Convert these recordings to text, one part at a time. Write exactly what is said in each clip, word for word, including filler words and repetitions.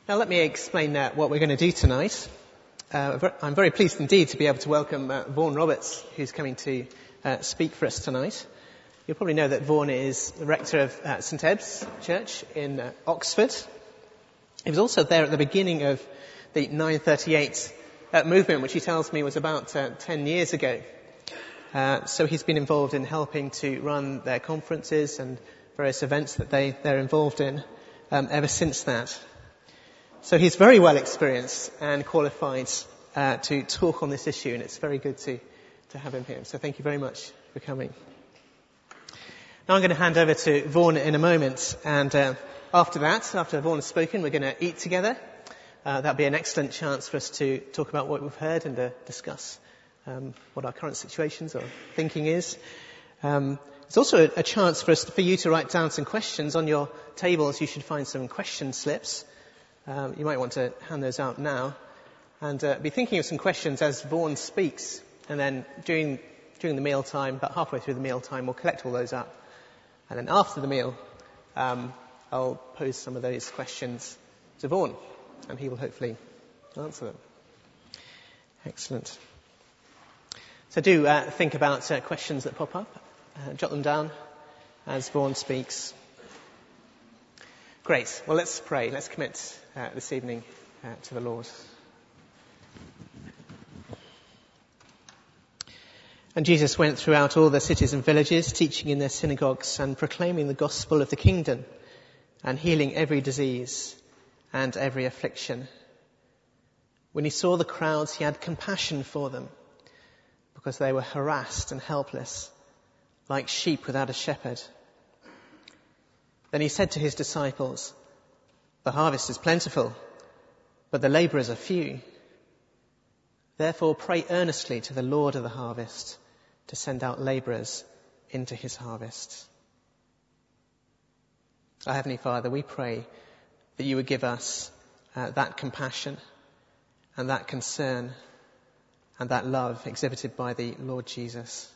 Now let me explain uh, what we're going to do tonight. Uh, I'm very pleased indeed to be able to welcome uh, Vaughan Roberts, who's coming to uh, speak for us tonight. You'll probably know that Vaughan is the rector of uh, St Ebbe's Church in uh, Oxford. He was also there at the beginning of the nine thirty-eight uh, movement, which he tells me was about uh, ten years ago. Uh, so he's been involved in helping to run their conferences and various events that they, they're involved in um, ever since that. So he's very well experienced and qualified uh, to talk on this issue, and it's very good to, to have him here. So thank you very much for coming. Now I'm going to hand over to Vaughan in a moment, and uh, after that, after Vaughan has spoken, we're going to eat together. Uh, that'll be an excellent chance for us to talk about what we've heard and uh, discuss um, what our current situations or thinking is. Um, it's also a, a chance for us, for you to write down some questions on your tables. You should find some question slips. Um, you might want to hand those out now, and uh, be thinking of some questions as Vaughan speaks, and then during during the meal time, about halfway through the meal time, we'll collect all those up, and then after the meal, um, I'll pose some of those questions to Vaughan, and he will hopefully answer them. Excellent. So do uh, think about uh, questions that pop up, uh, jot them down as Vaughan speaks. Great. Well, let's pray. Let's commit uh, this evening uh, to the Lord. And Jesus went throughout all the cities and villages, teaching in their synagogues and proclaiming the gospel of the kingdom and healing every disease and every affliction. When he saw the crowds, he had compassion for them because they were harassed and helpless, like sheep without a shepherd. Then he said to his disciples, "The harvest is plentiful, but the labourers are few. Therefore pray earnestly to the Lord of the harvest to send out labourers into his harvest." Our Heavenly Father, we pray that you would give us uh, that compassion and that concern and that love exhibited by the Lord Jesus.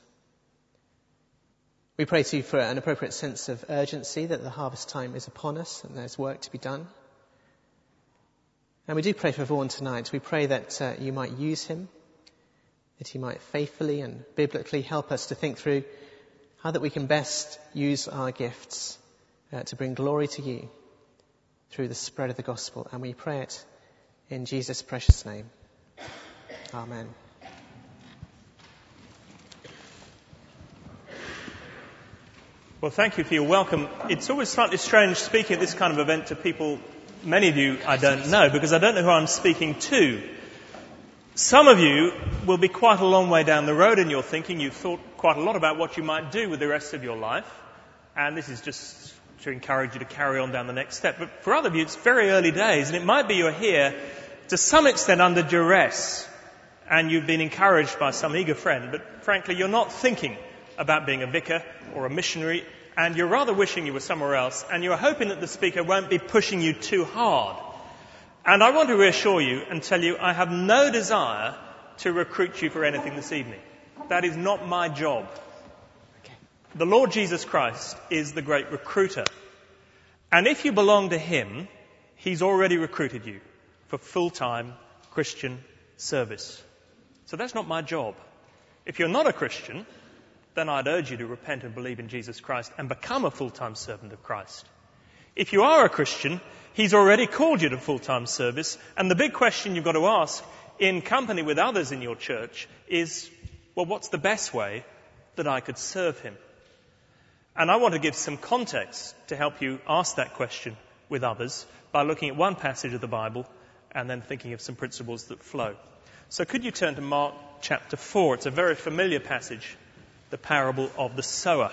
We pray to you for an appropriate sense of urgency, that the harvest time is upon us and there's work to be done. And we do pray for Vaughan tonight. We pray that uh, you might use him, that he might faithfully and biblically help us to think through how that we can best use our gifts uh, to bring glory to you through the spread of the gospel. And we pray it in Jesus' precious name. Amen. Well, thank you for your welcome. It's always slightly strange speaking at this kind of event to people, many of you I don't know, because I don't know who I'm speaking to. Some of you will be quite a long way down the road in your thinking. You've thought quite a lot about what you might do with the rest of your life, and this is just to encourage you to carry on down the next step. But for other of you, it's very early days, and it might be you're here to some extent under duress, and you've been encouraged by some eager friend, but frankly, you're not thinking about being a vicar or a missionary, and you're rather wishing you were somewhere else, and you're hoping that the speaker won't be pushing you too hard. And I want to reassure you and tell you I have no desire to recruit you for anything this evening. That is not my job. Okay. The Lord Jesus Christ is the great recruiter. And if you belong to him, he's already recruited you for full-time Christian service. So that's not my job. If you're not a Christian, then I'd urge you to repent and believe in Jesus Christ and become a full-time servant of Christ. If you are a Christian, he's already called you to full-time service, and the big question you've got to ask in company with others in your church is, well, what's the best way that I could serve him? And I want to give some context to help you ask that question with others by looking at one passage of the Bible and then thinking of some principles that flow. So could you turn to Mark chapter four? It's a very familiar passage, the parable of the sower.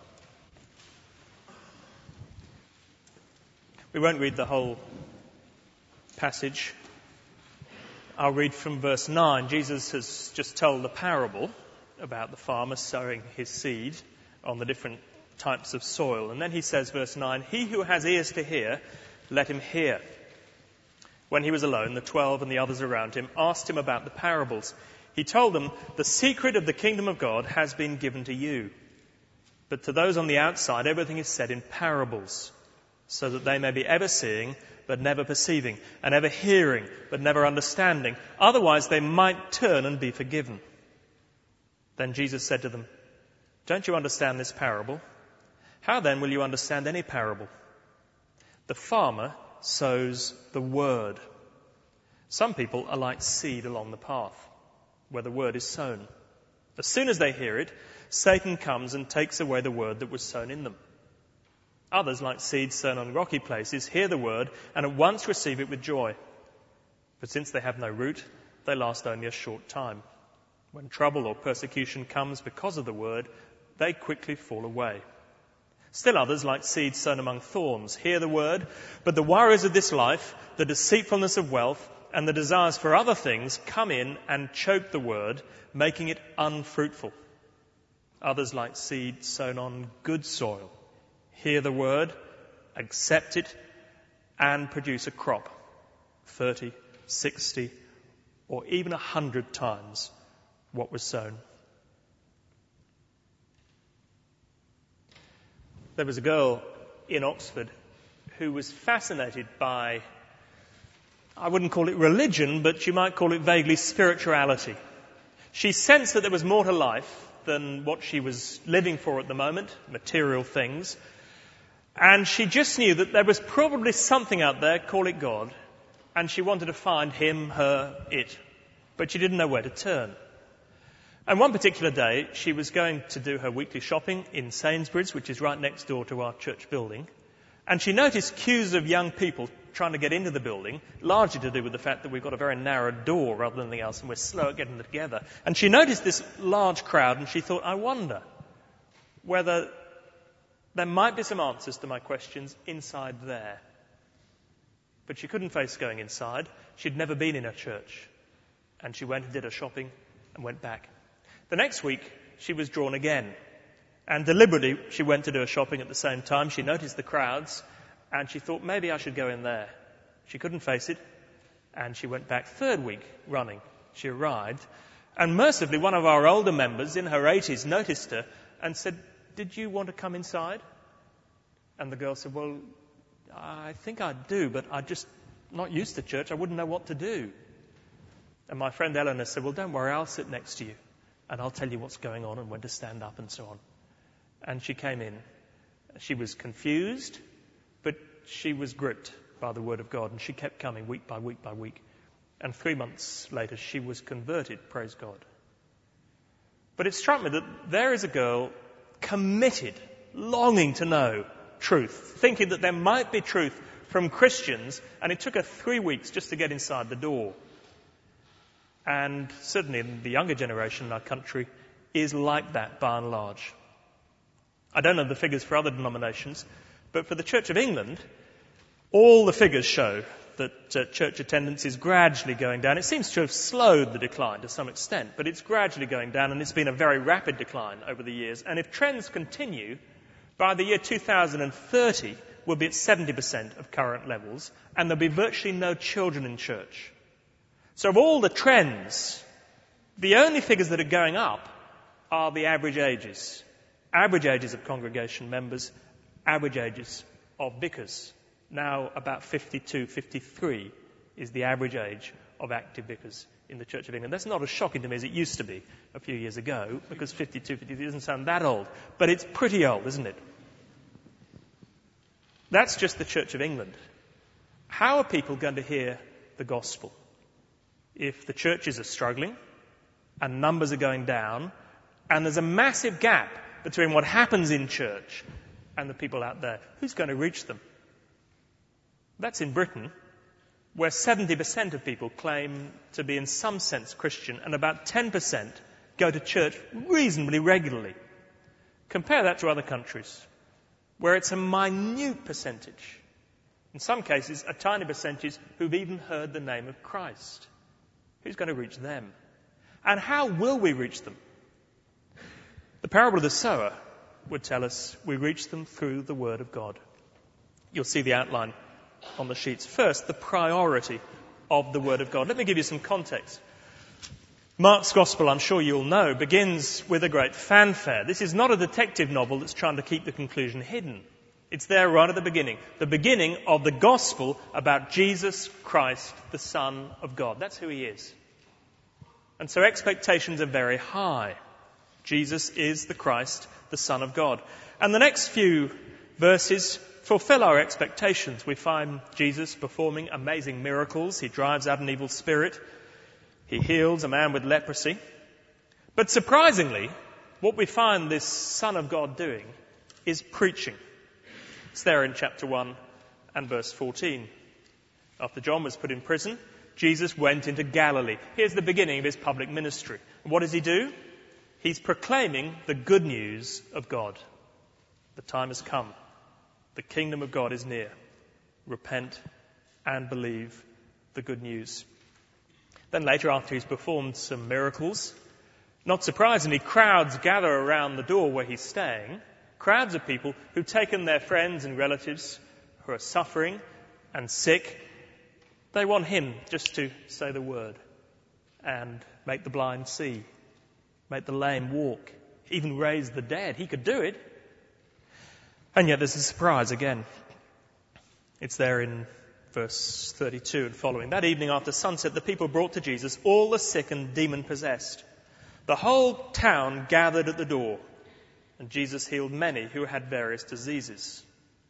We won't read the whole passage. I'll read from verse nine. Jesus has just told a parable about the farmer sowing his seed on the different types of soil. And then he says, verse nine, "He who has ears to hear, let him hear." When he was alone, the twelve and the others around him asked him about the parables. He told them, "The secret of the kingdom of God has been given to you. But to those on the outside, everything is said in parables, so that they may be ever seeing but never perceiving, and ever hearing but never understanding. Otherwise they might turn and be forgiven." Then Jesus said to them, "Don't you understand this parable? How then will you understand any parable? The farmer sows the word. Some people are like seed along the path, where the word is sown. As soon as they hear it, Satan comes and takes away the word that was sown in them. Others, like seeds sown on rocky places, hear the word and at once receive it with joy. But since they have no root, they last only a short time. When trouble or persecution comes because of the word, they quickly fall away. Still others, like seeds sown among thorns, hear the word, but the worries of this life, the deceitfulness of wealth, and the desires for other things come in and choke the word, making it unfruitful. Others, like seed sown on good soil, hear the word, accept it, and produce a crop, thirty, sixty, or even a hundred times what was sown. There was a girl in Oxford who was fascinated by, I wouldn't call it religion, but you might call it vaguely spirituality. She sensed that there was more to life than what she was living for at the moment, material things. And she just knew that there was probably something out there, call it God, and she wanted to find him, her, it. But she didn't know where to turn. And one particular day, she was going to do her weekly shopping in Sainsbury's, which is right next door to our church building. And she noticed queues of young people trying to get into the building, largely to do with the fact that we've got a very narrow door rather than anything else, and we're slow at getting them together. And she noticed this large crowd, and she thought, I wonder whether there might be some answers to my questions inside there. But she couldn't face going inside. She'd never been in a church. And she went and did her shopping and went back. The next week, she was drawn again. And deliberately, she went to do her shopping at the same time. She noticed the crowds, and she thought, maybe I should go in there. She couldn't face it, and she went back third week running. She arrived, and mercifully, one of our older members in her eighties noticed her and said, did you want to come inside? And the girl said, well, I think I do, but I'm just not used to church. I wouldn't know what to do. And my friend Eleanor said, well, don't worry, I'll sit next to you, and I'll tell you what's going on and when to stand up and so on. And she came in. She was confused, but she was gripped by the word of God, and she kept coming week by week by week. And three months later, she was converted, praise God. But it struck me that there is a girl committed, longing to know truth, thinking that there might be truth from Christians, and it took her three weeks just to get inside the door. And certainly in the younger generation in our country is like that by and large. I don't know the figures for other denominations, but for the Church of England, all the figures show that uh, church attendance is gradually going down. It seems to have slowed the decline to some extent, but it's gradually going down, and it's been a very rapid decline over the years. And if trends continue, by the year two thousand thirty, we'll be at seventy percent of current levels, and there'll be virtually no children in church. So of all the trends, the only figures that are going up are the average ages. Average ages of congregation members, average ages of vicars. Now about fifty-two, fifty-three is the average age of active vicars in the Church of England. That's not as shocking to me as it used to be a few years ago, because fifty-two, fifty-three doesn't sound that old. But it's pretty old, isn't it? That's just the Church of England. How are people going to hear the gospel if the churches are struggling and numbers are going down and there's a massive gap between what happens in church and the people out there? Who's going to reach them? That's in Britain, where seventy percent of people claim to be in some sense Christian, and about ten percent go to church reasonably regularly. Compare that to other countries, where it's a minute percentage. In some cases, a tiny percentage who've even heard the name of Christ. Who's going to reach them? And how will we reach them? The parable of the sower would tell us we reach them through the word of God. You'll see the outline on the sheets. First, the priority of the word of God. Let me give you some context. Mark's Gospel, I'm sure you'll know, begins with a great fanfare. This is not a detective novel that's trying to keep the conclusion hidden. It's there right at the beginning. The beginning of the gospel about Jesus Christ, the Son of God. That's who he is. And so expectations are very high. Jesus is the Christ, the Son of God. And the next few verses fulfill our expectations. We find Jesus performing amazing miracles. He drives out an evil spirit. He heals a man with leprosy. But surprisingly, what we find this Son of God doing is preaching. It's there in chapter one and verse fourteen. After John was put in prison, Jesus went into Galilee. Here's the beginning of his public ministry. And what does he do? He's proclaiming the good news of God. The time has come. The kingdom of God is near. Repent and believe the good news. Then later, after he's performed some miracles, not surprisingly, crowds gather around the door where he's staying. Crowds of people who've taken their friends and relatives who are suffering and sick. They want him just to say the word and make the blind see, make the lame walk, even raise the dead. He could do it. And yet there's a surprise again. It's there in verse thirty-two and following. That evening after sunset, the people brought to Jesus all the sick and demon-possessed. The whole town gathered at the door, and Jesus healed many who had various diseases.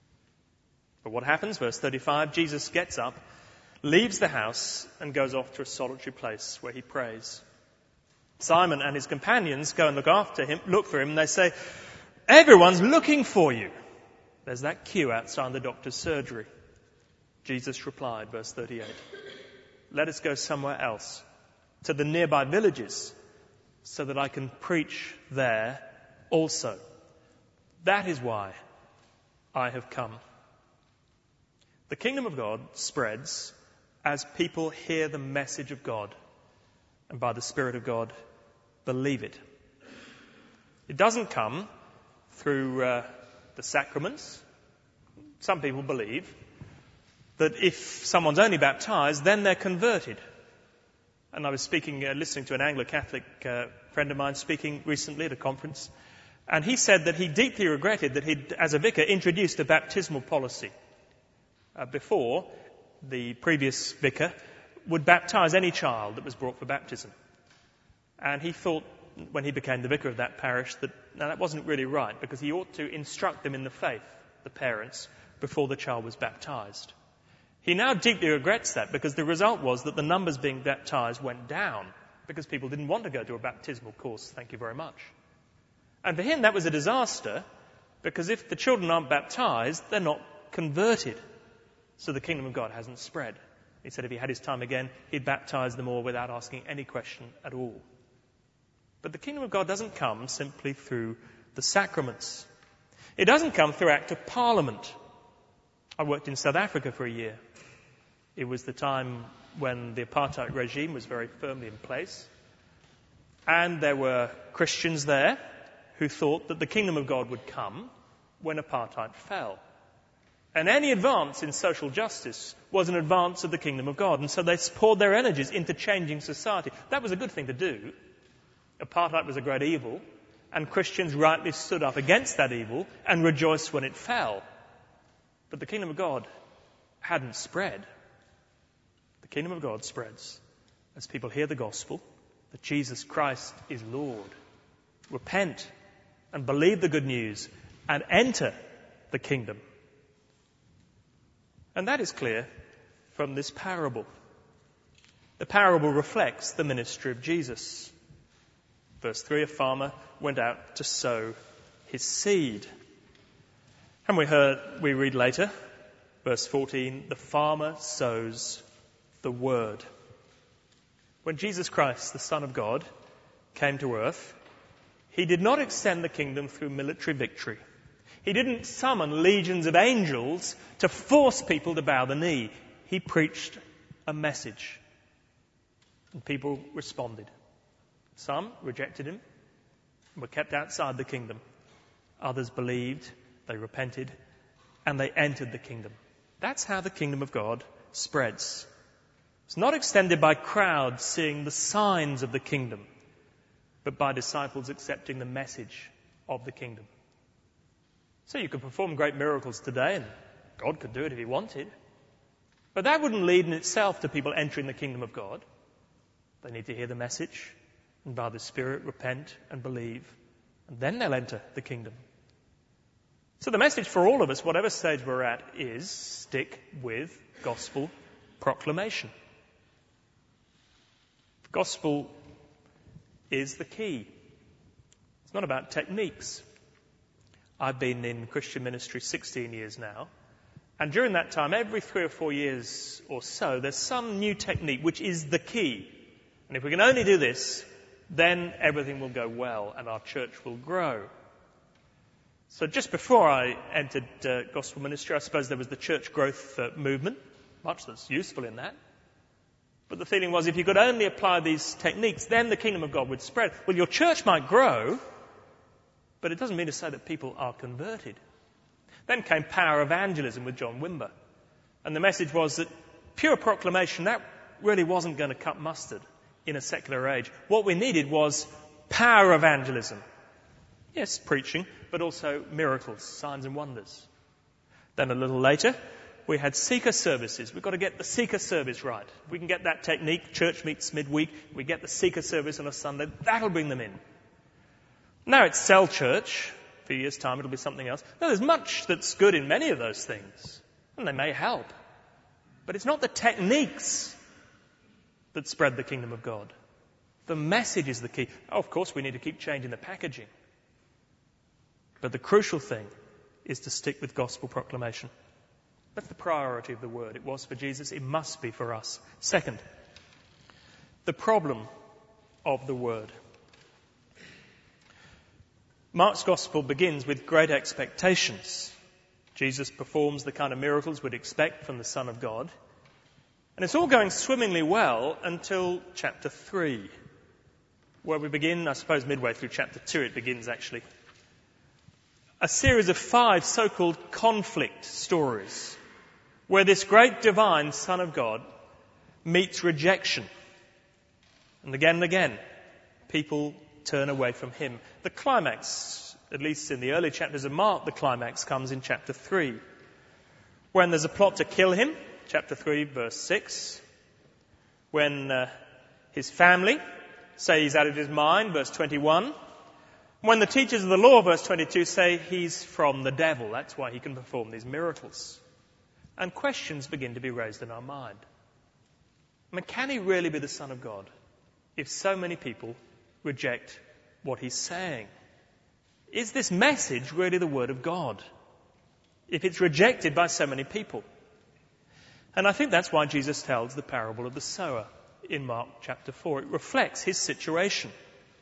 But what happens? Verse thirty-five, Jesus gets up, leaves the house, and goes off to a solitary place where he prays. Simon and his companions go and look after him, look for him, and they say, "Everyone's looking for you." There's that queue outside the doctor's surgery. Jesus replied, verse thirty-eight, "Let us go somewhere else, to the nearby villages, so that I can preach there also. That is why I have come." The kingdom of God spreads as people hear the message of God and by the Spirit of God believe it. It doesn't come through uh, the sacraments. Some people believe that if someone's only baptized, then they're converted. And I was speaking, uh, listening to an Anglo-Catholic uh, friend of mine speaking recently at a conference, and he said that he deeply regretted that he'd, as a vicar, introduced a baptismal policy. Uh, before, the previous vicar would baptize any child that was brought for baptism. And he thought, when he became the vicar of that parish, that no, that wasn't really right, because he ought to instruct them in the faith, the parents, before the child was baptized. He now deeply regrets that, because the result was that the numbers being baptized went down, because people didn't want to go to a baptismal course, thank you very much. And for him that was a disaster, because if the children aren't baptized, they're not converted. So the kingdom of God hasn't spread. He said if he had his time again, he'd baptize them all without asking any question at all. But the kingdom of God doesn't come simply through the sacraments. It doesn't come through act of parliament. I worked in South Africa for a year. It was the time when the apartheid regime was very firmly in place. And there were Christians there who thought that the kingdom of God would come when apartheid fell. And any advance in social justice was an advance of the kingdom of God. And so they poured their energies into changing society. That was a good thing to do. Apartheid was a great evil. And Christians rightly stood up against that evil and rejoiced when it fell. But the kingdom of God hadn't spread. The kingdom of God spreads as people hear the gospel that Jesus Christ is Lord. Repent and believe the good news and enter the kingdom. And that is clear from this parable. The parable reflects the ministry of Jesus. Verse three, a farmer went out to sow his seed. And we heard, we read later, verse fourteen, the farmer sows the word. When Jesus Christ, the Son of God, came to earth, he did not extend the kingdom through military victory. He didn't summon legions of angels to force people to bow the knee. He preached a message. And people responded. Some rejected him and were kept outside the kingdom. Others believed, they repented, and they entered the kingdom. That's how the kingdom of God spreads. It's not extended by crowds seeing the signs of the kingdom, but by disciples accepting the message of the kingdom. So you could perform great miracles today, and God could do it if he wanted. But that wouldn't lead in itself to people entering the kingdom of God. They need to hear the message, and by the Spirit repent and believe, and then they'll enter the kingdom. So the message for all of us, whatever stage we're at, is stick with gospel proclamation. The gospel is the key. It's not about techniques. I've been in Christian ministry sixteen years now, and during that time, every three or four years or so, there's some new technique which is the key. And if we can only do this, then everything will go well and our church will grow. So just before I entered uh, gospel ministry, I suppose there was the church growth uh, movement, much that's useful in that. But the feeling was if you could only apply these techniques, then the kingdom of God would spread. Well, your church might grow, but it doesn't mean to say that people are converted. Then came power evangelism with John Wimber. And the message was that pure proclamation, that really wasn't going to cut mustard in a secular age. What we needed was power evangelism. Yes, preaching, but also miracles, signs and wonders. Then a little later, we had seeker services. We've got to get the seeker service right. If we can get that technique, church meets midweek, we get the seeker service on a Sunday, that'll bring them in. Now it's cell church. A few years' time it'll be something else. Now there's much that's good in many of those things, and they may help. But it's not the techniques that spread the kingdom of God. The message is the key. Oh, of course, we need to keep changing the packaging. But the crucial thing is to stick with gospel proclamation. That's the priority of the word. It was for Jesus. It must be for us. Second, the problem of the word. Mark's gospel begins with great expectations. Jesus performs the kind of miracles we'd expect from the Son of God. And it's all going swimmingly well until chapter three, where we begin, I suppose midway through chapter two it begins actually, a series of five so-called conflict stories where this great divine Son of God meets rejection. And again and again, people turn away from him. The climax, at least in the early chapters of Mark, the climax comes in chapter three, when there's a plot to kill him, chapter three, verse six, when uh, his family say he's out of his mind, verse twenty-one, when the teachers of the law, verse twenty-two, say he's from the devil, that's why he can perform these miracles. And questions begin to be raised in our mind. I mean, can he really be the Son of God if so many people reject what he's saying? Is this message really the Word of God if it's rejected by so many people? And I think that's why Jesus tells the parable of the sower in Mark chapter four. It reflects his situation.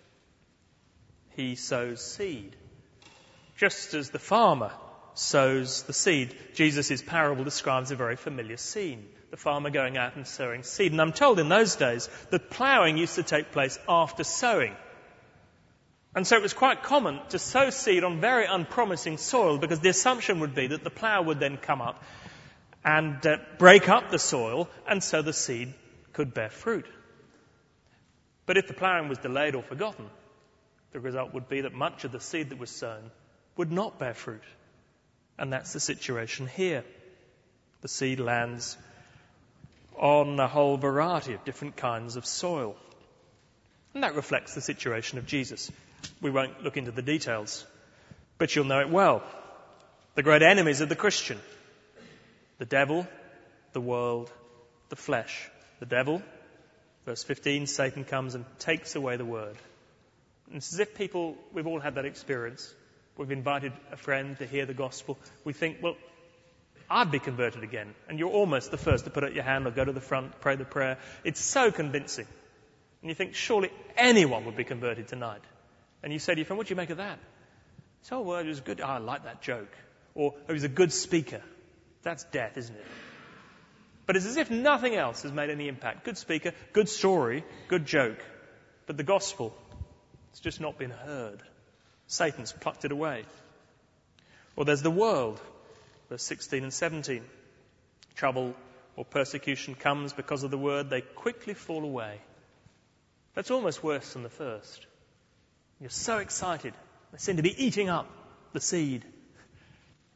He sows seed, just as the farmer sows the seed. Jesus' parable describes a very familiar scene. The farmer going out and sowing seed. And I'm told in those days that ploughing used to take place after sowing. And so it was quite common to sow seed on very unpromising soil, because the assumption would be that the plough would then come up and uh, break up the soil, and so the seed could bear fruit. But if the ploughing was delayed or forgotten, the result would be that much of the seed that was sown would not bear fruit. And that's the situation here. The seed lands on a whole variety of different kinds of soil. And that reflects the situation of Jesus. We won't look into the details, but you'll know it well. The great enemies of the Christian: the devil, the world, the flesh. The devil, verse fifteen, Satan comes and takes away the word. And it's as if people, we've all had that experience. We've invited a friend to hear the gospel. We think, well, I'd be converted again. And you're almost the first to put out your hand or go to the front, pray the prayer. It's so convincing. And you think, surely anyone would be converted tonight. And you say to your friend, what do you make of that? So, well, it was good. Oh, I like that joke. Or, oh, he was a good speaker. That's death, isn't it? But it's as if nothing else has made any impact. Good speaker, good story, good joke. But the gospel, it's just not been heard. Satan's plucked it away. Or there's the world, verse sixteen and seventeen. Trouble or persecution comes because of the word, they quickly fall away. That's almost worse than the first. You're so excited. They seem to be eating up the seed.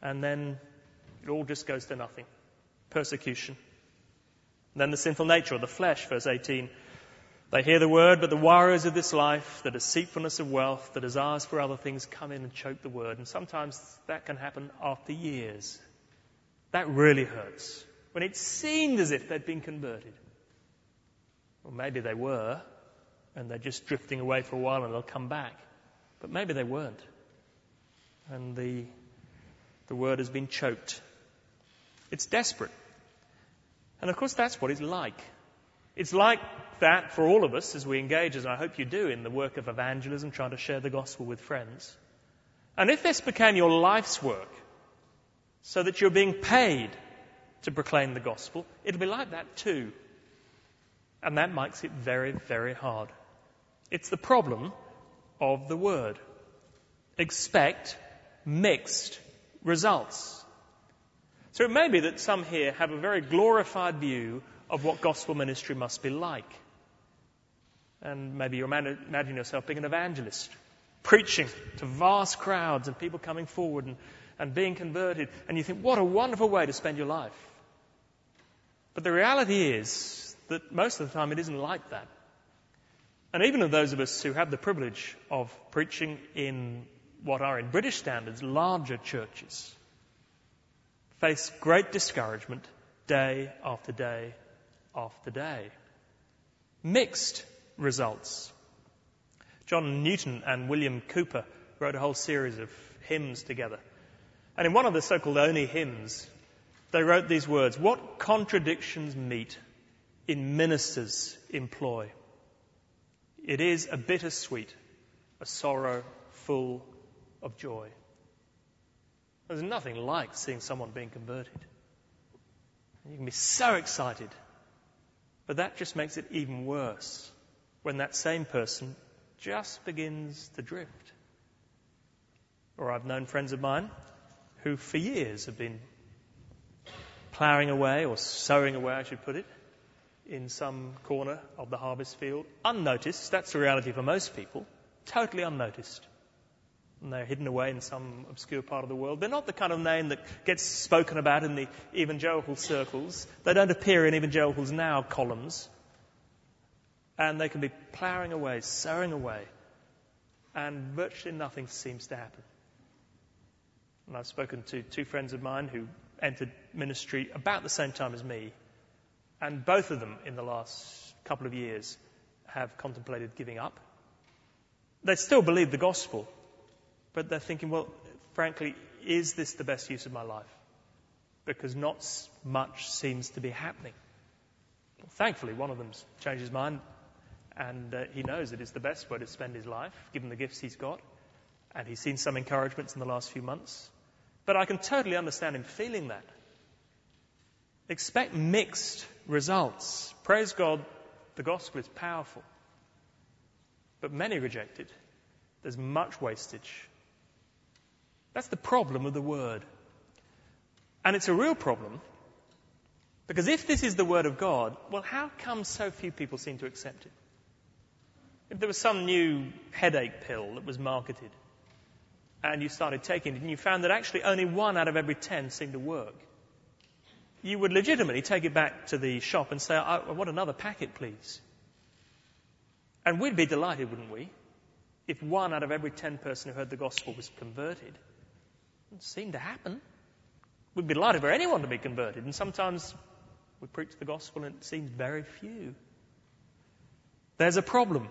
And then it all just goes to nothing. Persecution. And then the sinful nature of the flesh, verse eighteen. They hear the word, but the worries of this life, the deceitfulness of wealth, the desires for other things come in and choke the word. And sometimes that can happen after years. That really hurts. When it seemed as if they'd been converted. Or maybe they were, and they're just drifting away for a while and they'll come back. But maybe they weren't. And the, the word has been choked. It's desperate. And of course that's what it's like. It's like that for all of us as we engage, as I hope you do, in the work of evangelism, trying to share the gospel with friends. And if this became your life's work, so that you're being paid to proclaim the gospel, it'll be like that too. And that makes it very, very hard. It's the problem of the word. Expect mixed results. So it may be that some here have a very glorified view of what gospel ministry must be like. And maybe you imagine yourself being an evangelist, preaching to vast crowds and people coming forward and, and being converted. And you think, what a wonderful way to spend your life. But the reality is that most of the time it isn't like that. And even of those of us who have the privilege of preaching in what are, in British standards, larger churches, face great discouragement day after day after day. Mixed results. John Newton and William Cowper wrote a whole series of hymns together. And in one of the so-called only hymns, they wrote these words: "What contradictions meet in ministers' employ. It is a bittersweet, a sorrow full of joy." There's nothing like seeing someone being converted. You can be so excited. But that just makes it even worse when that same person just begins to drift. Or I've known friends of mine who for years have been ploughing away, or sowing away I should put it, in some corner of the harvest field, unnoticed. That's the reality for most people. Totally unnoticed. And they're hidden away in some obscure part of the world. They're not the kind of name that gets spoken about in the evangelical circles. They don't appear in Evangelicals Now columns. And they can be ploughing away, sowing away, and virtually nothing seems to happen. And I've spoken to two friends of mine who entered ministry about the same time as me, and both of them in the last couple of years have contemplated giving up. They still believe the gospel, but they're thinking, well, frankly, is this the best use of my life? Because not much seems to be happening. Well, thankfully, one of them's changed his mind, and uh, he knows it is the best way to spend his life, given the gifts he's got, and he's seen some encouragements in the last few months. But I can totally understand him feeling that. Expect mixed results. Praise God, the gospel is powerful. But many reject it. There's much wastage. That's the problem of the word. And it's a real problem, because if this is the word of God, well, how come so few people seem to accept it? If there was some new headache pill that was marketed, and you started taking it, and you found that actually only one out of every ten seemed to work, you would legitimately take it back to the shop and say, I, I want another packet, please. And we'd be delighted, wouldn't we, if one out of every ten person who heard the gospel was converted. It doesn't seem to happen. We'd be delighted for anyone to be converted, and sometimes we preach the gospel and it seems very few. There's a problem.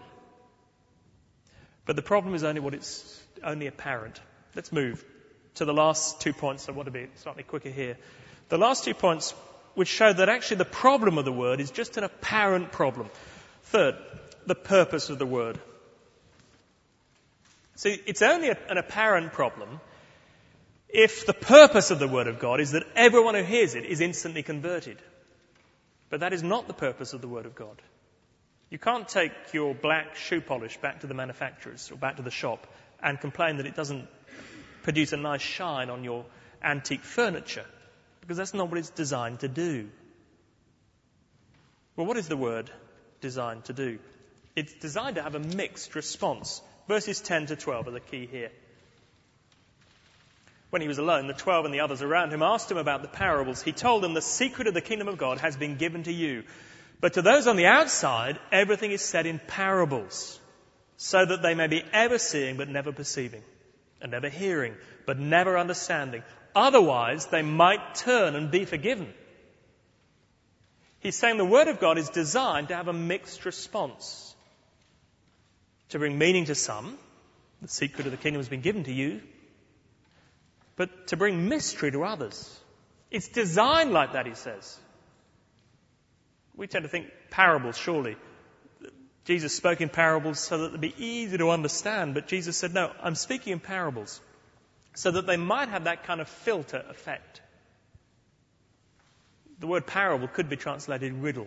But the problem is only what it's only apparent. Let's move to the last two points. I want to be slightly quicker here. The last two points which show that actually the problem of the word is just an apparent problem. Third, the purpose of the word. See, it's only a, an apparent problem if the purpose of the word of God is that everyone who hears it is instantly converted. But that is not the purpose of the word of God. You can't take your black shoe polish back to the manufacturers or back to the shop and complain that it doesn't produce a nice shine on your antique furniture, because that's not what it's designed to do. Well, what is the word designed to do? It's designed to have a mixed response. Verses ten to twelve are the key here. When he was alone, the twelve and the others around him asked him about the parables. He told them, the secret of the kingdom of God has been given to you. But to those on the outside, everything is said in parables, so that they may be ever seeing but never perceiving, and ever hearing but never understanding. Otherwise, they might turn and be forgiven. He's saying the Word of God is designed to have a mixed response. To bring meaning to some, the secret of the kingdom has been given to you, but to bring mystery to others. It's designed like that, he says. We tend to think parables, surely. Jesus spoke in parables so that they'd be easy to understand, but Jesus said, no, I'm speaking in parables so that they might have that kind of filter effect. The word parable could be translated riddle.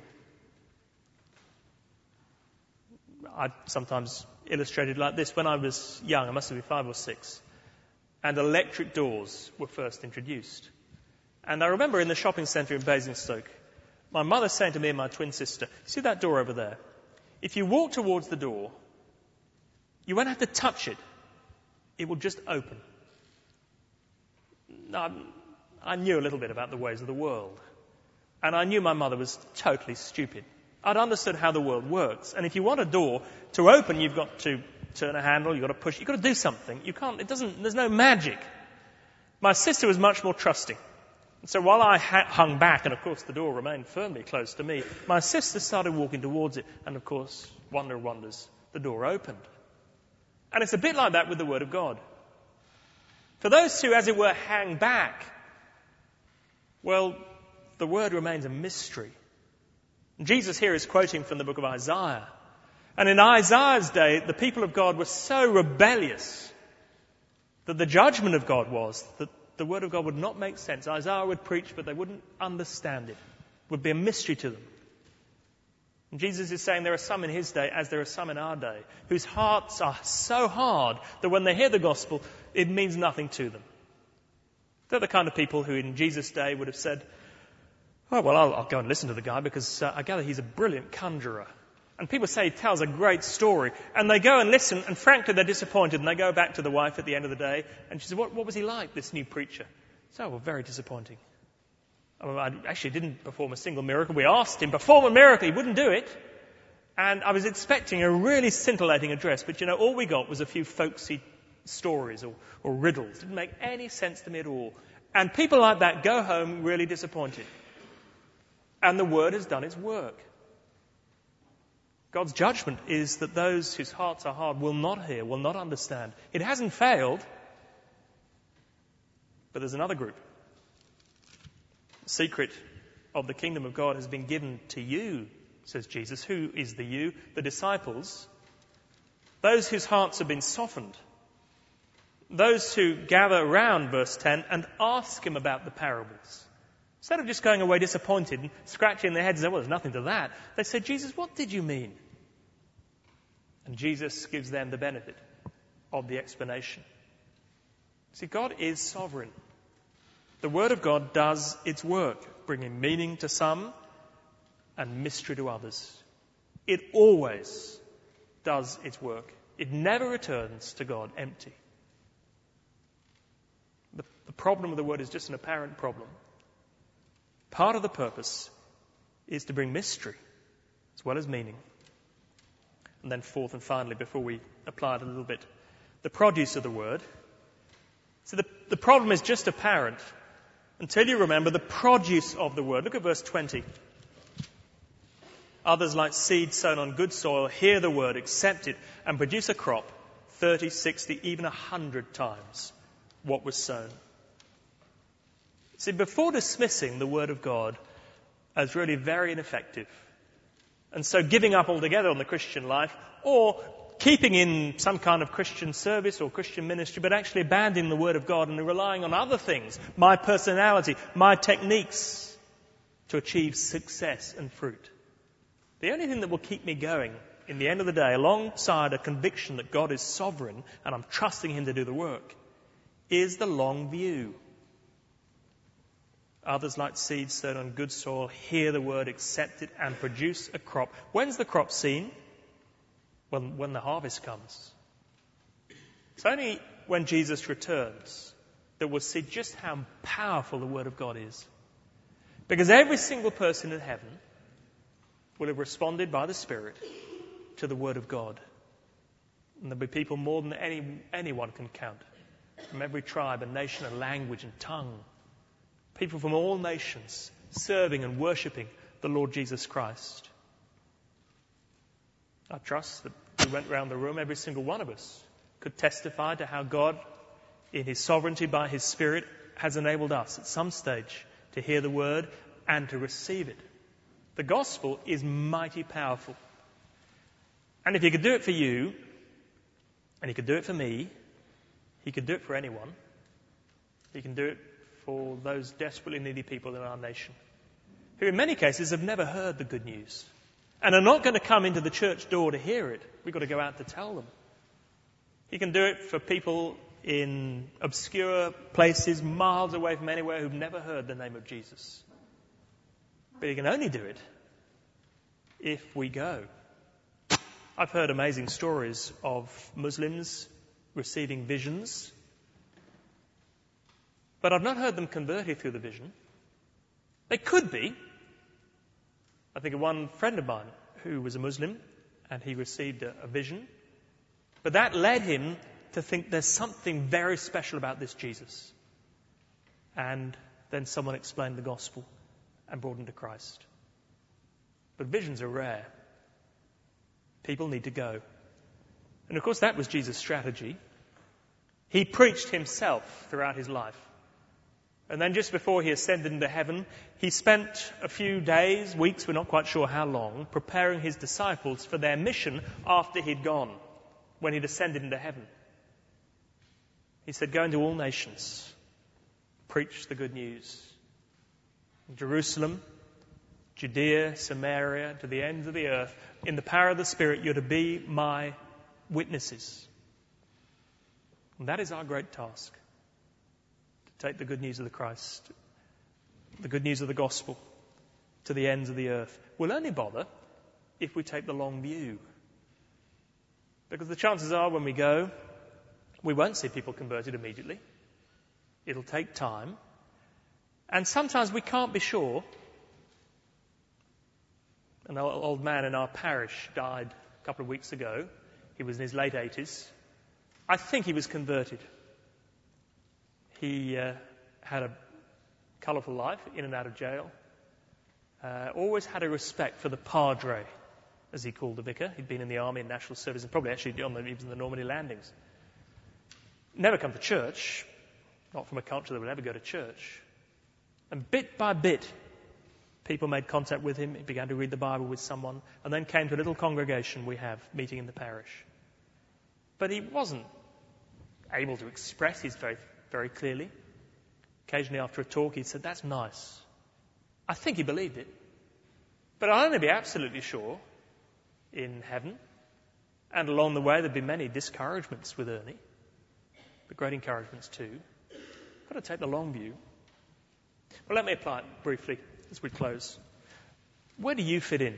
I sometimes illustrated like this. When I was young, I must have been five or six, and electric doors were first introduced. And I remember in the shopping centre in Basingstoke, my mother saying to me and my twin sister, see that door over there? If you walk towards the door, you won't have to touch it. It will just open. Now, I knew a little bit about the ways of the world. And I knew my mother was totally stupid. I'd understood how the world works. And if you want a door to open, you've got to turn a handle, you've got to push, you've got to do something. You can't, it doesn't, there's no magic. My sister was much more trusting. And so while I ha- hung back, and of course the door remained firmly close to me, my sister started walking towards it. And of course, wonder of wonders, the door opened. And it's a bit like that with the Word of God. For those who, as it were, hang back, well, the Word remains a mystery. Jesus here is quoting from the book of Isaiah. And in Isaiah's day, the people of God were so rebellious that the judgment of God was that the Word of God would not make sense. Isaiah would preach, but they wouldn't understand it. It would be a mystery to them. And Jesus is saying there are some in his day, as there are some in our day, whose hearts are so hard that when they hear the gospel, it means nothing to them. They're the kind of people who in Jesus' day would have said, oh, well, I'll, I'll go and listen to the guy because uh, I gather he's a brilliant conjurer. And people say he tells a great story. And they go and listen, and frankly, they're disappointed. And they go back to the wife at the end of the day, and she says, what, what was he like, this new preacher? So, well, very disappointing. I, mean, I actually didn't perform a single miracle. We asked him, perform a miracle. He wouldn't do it. And I was expecting a really scintillating address. But, you know, all we got was a few folksy stories or, or riddles. It didn't make any sense to me at all. And people like that go home really disappointed. And the Word has done its work. God's judgment is that those whose hearts are hard will not hear, will not understand. It hasn't failed. But there's another group. The secret of the kingdom of God has been given to you, says Jesus. Who is the you? The disciples. Those whose hearts have been softened. Those who gather around, verse ten, and ask him about the parables. Instead of just going away disappointed and scratching their heads and saying, well, there's nothing to that, they say, Jesus, what did you mean? And Jesus gives them the benefit of the explanation. See, God is sovereign. The Word of God does its work, bringing meaning to some and mystery to others. It always does its work. It never returns to God empty. The, the problem of the Word is just an apparent problem. Part of the purpose is to bring mystery as well as meaning. And then fourth and finally, before we apply it a little bit, the produce of the Word. So the, the problem is just apparent until you remember the produce of the Word. Look at verse twenty. Others, like seed sown on good soil, hear the Word, accept it, and produce a crop thirty, sixty, even a hundred times what was sown. See, before dismissing the Word of God as really very ineffective, and so giving up altogether on the Christian life, or keeping in some kind of Christian service or Christian ministry, but actually abandoning the Word of God and relying on other things, my personality, my techniques, to achieve success and fruit. The only thing that will keep me going in the end of the day, alongside a conviction that God is sovereign and I'm trusting Him to do the work, is the long view. Others, like seeds sown on good soil, hear the Word, accept it, and produce a crop. When's the crop seen? When, when the harvest comes. It's only when Jesus returns that will see just how powerful the Word of God is. Because every single person in heaven will have responded by the Spirit to the Word of God. And there'll be people more than any, anyone can count, from every tribe and nation and language and tongue. People from all nations serving and worshipping the Lord Jesus Christ. I trust that we went round the room, every single one of us could testify to how God, in His sovereignty by His Spirit, has enabled us at some stage to hear the Word and to receive it. The gospel is mighty powerful. And if He could do it for you, and He could do it for me, He could do it for anyone. He can do it for those desperately needy people in our nation, who in many cases have never heard the good news and are not going to come into the church door to hear it. We've got to go out to tell them. He can do it for people in obscure places miles away from anywhere who've never heard the name of Jesus. But He can only do it if we go. I've heard amazing stories of Muslims receiving visions, but I've not heard them converted through the vision. They could be. I think of one friend of mine who was a Muslim and he received a, a vision, but that led him to think there's something very special about this Jesus. And then someone explained the gospel and brought him to Christ. But visions are rare. People need to go. And of course that was Jesus' strategy. He preached Himself throughout His life. And then just before He ascended into heaven, He spent a few days, weeks, we're not quite sure how long, preparing His disciples for their mission after He'd gone, when He'd ascended into heaven. He said, go into all nations, preach the good news. In Jerusalem, Judea, Samaria, to the ends of the earth, in the power of the Spirit, you're to be my witnesses. And that is our great task. To take the good news of the Christ, the good news of the gospel, to the ends of the earth. We'll only bother if we take the long view. Because the chances are when we go, we won't see people converted immediately. It'll take time. And sometimes we can't be sure. An old man in our parish died a couple of weeks ago. He was in his late eighties. I think he was converted. He uh, had a colourful life, in and out of jail. Uh, always had a respect for the padre, as he called the vicar. He'd been in the army and national service, and probably actually on the, he was in the Normandy landings. Never come to church. Not from a culture that would ever go to church. And bit by bit, people made contact with him. He began to read the Bible with someone, and then came to a little congregation we have meeting in the parish. But he wasn't able to express his faith very clearly. Occasionally after a talk, he said, that's nice. I think he believed it. But I'll only be absolutely sure in heaven. And along the way, there'd be many discouragements with Ernie, but great encouragements too. Got to take the long view. Well, let me apply it briefly as we close. Where do you fit in?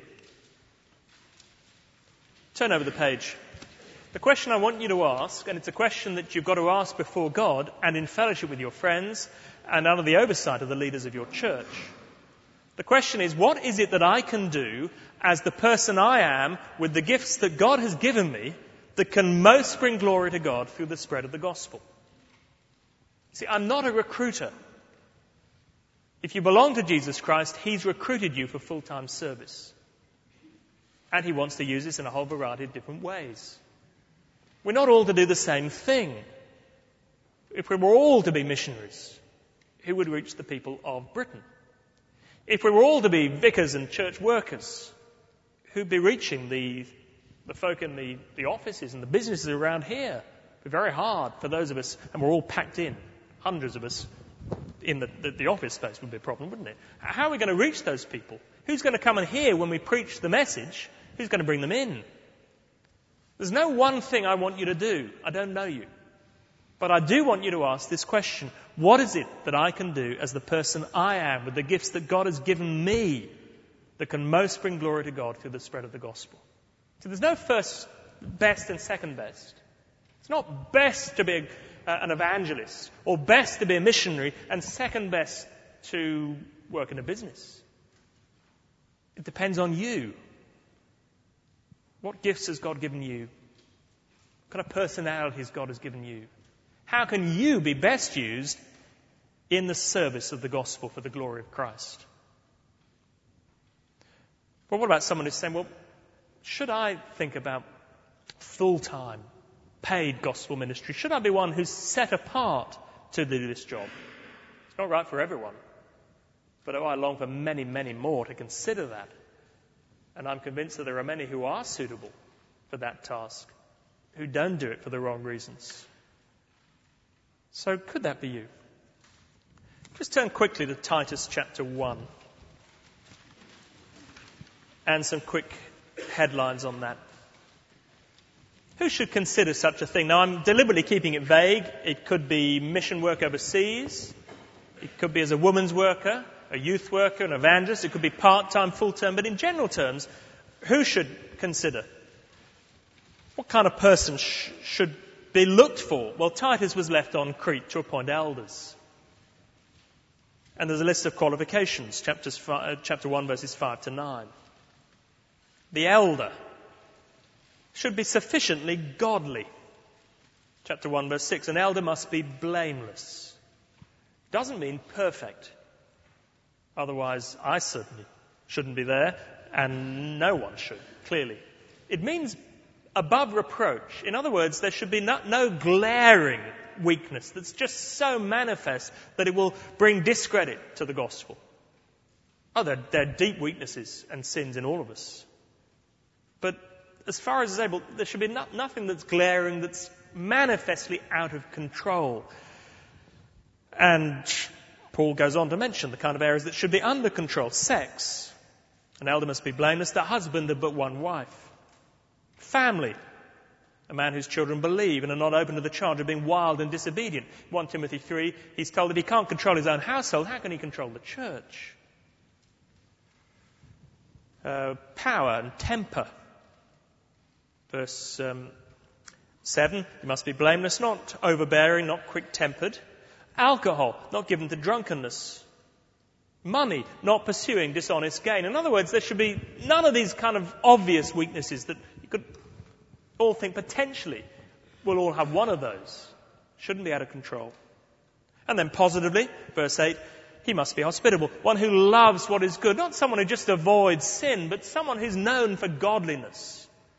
Turn over the page. The question I want you to ask, and it's a question that you've got to ask before God and in fellowship with your friends and under the oversight of the leaders of your church. The question is, what is it that I can do as the person I am with the gifts that God has given me that can most bring glory to God through the spread of the gospel? See, I'm not a recruiter. If you belong to Jesus Christ, He's recruited you for full-time service. And He wants to use this in a whole variety of different ways. We're not all to do the same thing. If we were all to be missionaries, who would reach the people of Britain? If we were all to be vicars and church workers, who'd be reaching the, the folk in the, the offices and the businesses around here? It'd be very hard for those of us, and we're all packed in, hundreds of us, in the, the, the office space would be a problem, wouldn't it? How are we going to reach those people? Who's going to come and hear when we preach the message? Who's going to bring them in? There's no one thing I want you to do. I don't know you. But I do want you to ask this question. What is it that I can do as the person I am with the gifts that God has given me that can most bring glory to God through the spread of the gospel? So there's no first best and second best. It's not best to be uh, an evangelist, or best to be a missionary, and second best to work in a business. It depends on you. What gifts has God given you? What kind of personalities God has given you? How can you be best used in the service of the gospel for the glory of Christ? But what about someone who's saying, well, should I think about full-time, paid gospel ministry? Should I be one who's set apart to do this job? It's not right for everyone. But I long for many, many more to consider that. And I'm convinced that there are many who are suitable for that task, who don't do it for the wrong reasons. So could that be you? Just turn quickly to Titus chapter one. And some quick headlines on that. Who should consider such a thing? Now, I'm deliberately keeping it vague. It could be mission work overseas. It could be as a woman's worker, a youth worker, an evangelist. It could be part-time, full-term. But in general terms, who should consider? What kind of person sh- should be looked for? Well, Titus was left on Crete to appoint elders. And there's a list of qualifications, chapters five, uh, chapter one, verses five to nine. The elder should be sufficiently godly. Chapter one, verse six, an elder must be blameless. Doesn't mean perfect. Otherwise, I certainly shouldn't be there, and no one should, clearly. It means above reproach. In other words, there should be no, no glaring weakness that's just so manifest that it will bring discredit to the gospel. Oh, there, there are deep weaknesses and sins in all of us. But as far as is able, there should be no, nothing that's glaring, that's manifestly out of control. And Paul goes on to mention the kind of areas that should be under control. Sex. An elder must be blameless, the husband of but one wife. Family. A man whose children believe and are not open to the charge of being wild and disobedient. First Timothy three, he's told that he can't control his own household. How can he control the church? Uh, power and temper. Verse um, seven, you must be blameless, not overbearing, not quick-tempered. Alcohol, not given to drunkenness. Money, not pursuing dishonest gain. In other words, there should be none of these kind of obvious weaknesses that you could all think potentially we'll all have one of those. Shouldn't be out of control. And then positively, verse eight, he must be hospitable. One who loves what is good. Not someone who just avoids sin, but someone who's known for godliness.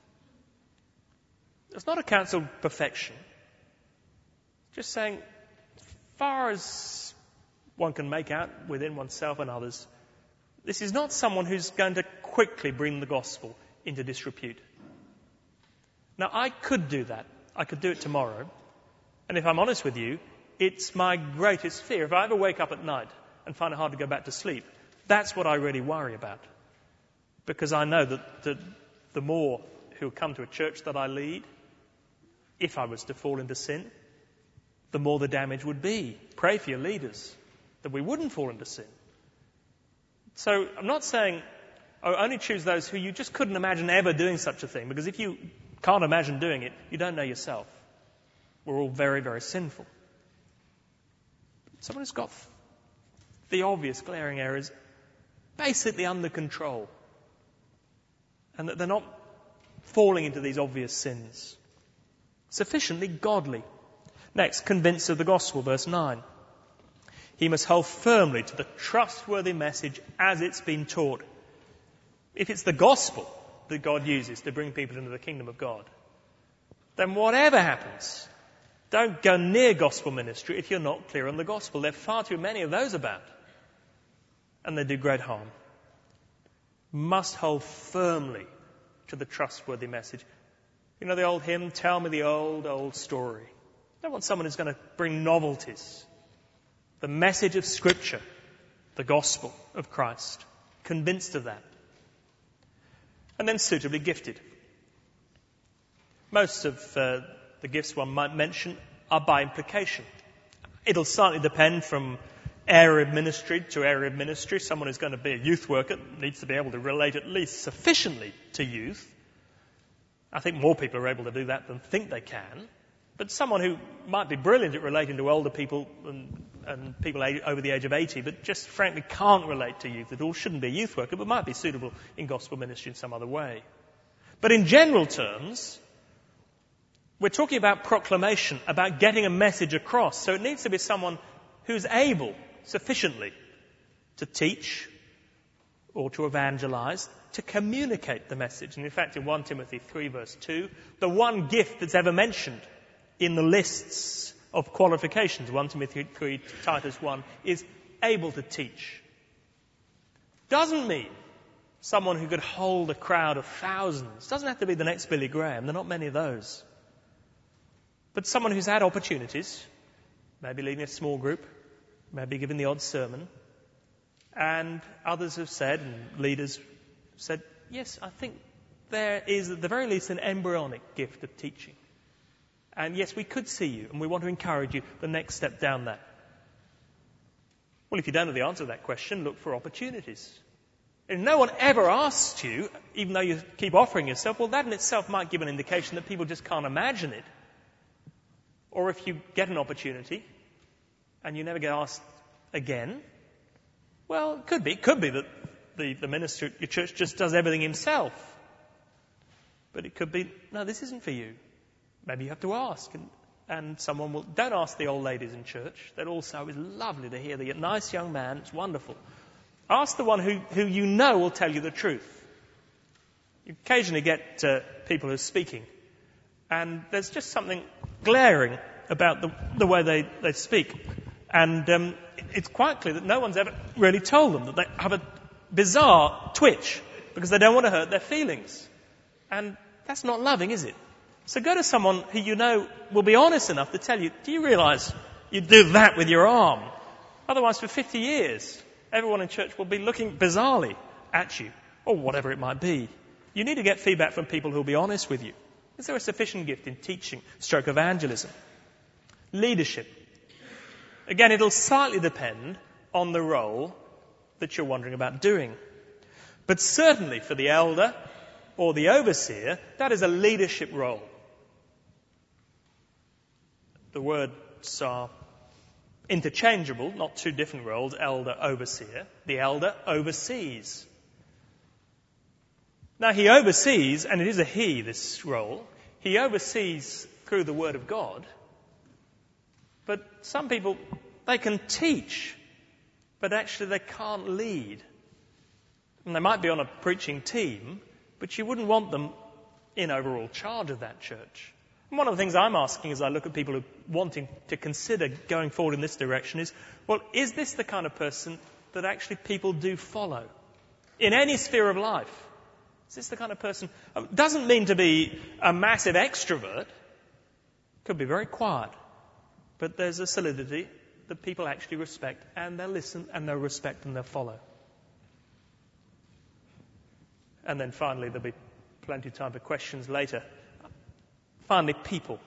It's not a counsel of perfection. Just saying, as far as one can make out within oneself and others, this is not someone who's going to quickly bring the gospel into disrepute. Now, I could do that. I could do it tomorrow. And if I'm honest with you, it's my greatest fear. If I ever wake up at night and find it hard to go back to sleep, that's what I really worry about. Because I know that, that the more who come to a church that I lead, if I was to fall into sin, the more the damage would be. Pray for your leaders that we wouldn't fall into sin. So I'm not saying, oh, only choose those who you just couldn't imagine ever doing such a thing, because if you can't imagine doing it, you don't know yourself. We're all very, very sinful. Someone who's got the obvious glaring errors basically under control, and that they're not falling into these obvious sins. Sufficiently godly. Next, convinced of the gospel, verse nine. He must hold firmly to the trustworthy message as it's been taught. If it's the gospel that God uses to bring people into the kingdom of God, then whatever happens, don't go near gospel ministry if you're not clear on the gospel. There are far too many of those about, and they do great harm. Must hold firmly to the trustworthy message. You know the old hymn, tell me the old, old story. I don't want someone who's going to bring novelties. The message of Scripture, the gospel of Christ. Convinced of that. And then suitably gifted. Most of uh, the gifts one might mention are by implication. It'll certainly depend from area of ministry to area of ministry. Someone who's going to be a youth worker needs to be able to relate at least sufficiently to youth. I think more people are able to do that than think they can. But someone who might be brilliant at relating to older people and, and people age, over the age of eighty, but just frankly can't relate to youth at all, shouldn't be a youth worker, but might be suitable in gospel ministry in some other way. But in general terms, we're talking about proclamation, about getting a message across. So it needs to be someone who's able sufficiently to teach or to evangelize, to communicate the message. And in fact, in First Timothy three verse two, the one gift that's ever mentioned in the lists of qualifications, First Timothy three, Titus one, is able to teach. Doesn't mean someone who could hold a crowd of thousands. Doesn't have to be the next Billy Graham. There are not many of those. But someone who's had opportunities, maybe leading a small group, maybe giving the odd sermon, and others have said, and leaders have said, yes, I think there is at the very least an embryonic gift of teaching. And yes, we could see you, and we want to encourage you the next step down that. Well, if you don't know the answer to that question, look for opportunities. If no one ever asks you, even though you keep offering yourself, well, that in itself might give an indication that people just can't imagine it. Or if you get an opportunity and you never get asked again, well, it could be. It could be that the, the minister at your church just does everything himself. But it could be, no, this isn't for you. Maybe you have to ask. And, and someone will, don't ask the old ladies in church. That also is lovely to hear. The nice young man, it's wonderful. Ask the one who, who you know will tell you the truth. You occasionally get uh, people who are speaking, and there's just something glaring about the, the way they, they speak. And um, it's quite clear that no one's ever really told them that they have a bizarre twitch because they don't want to hurt their feelings. And that's not loving, is it? So go to someone who you know will be honest enough to tell you, do you realise you do that with your arm? Otherwise, for fifty years, everyone in church will be looking bizarrely at you, or whatever it might be. You need to get feedback from people who will be honest with you. Is there a sufficient gift in teaching, stroke evangelism? Leadership. Again, it'll slightly depend on the role that you're wondering about doing. But certainly for the elder or the overseer, that is a leadership role. The words are interchangeable, not two different roles, elder, overseer. The elder oversees. Now he oversees, and it is a he, this role, he oversees through the Word of God. But some people, they can teach, but actually they can't lead. And they might be on a preaching team, but you wouldn't want them in overall charge of that church. And one of the things I'm asking as I look at people who are wanting to consider going forward in this direction is, well, is this the kind of person that actually people do follow in any sphere of life? Is this the kind of person? It doesn't mean to be a massive extrovert. Could be very quiet. But there's a solidity that people actually respect, and they'll listen and they'll respect and they'll follow. And then finally, there'll be plenty of time for questions later. Finally, people.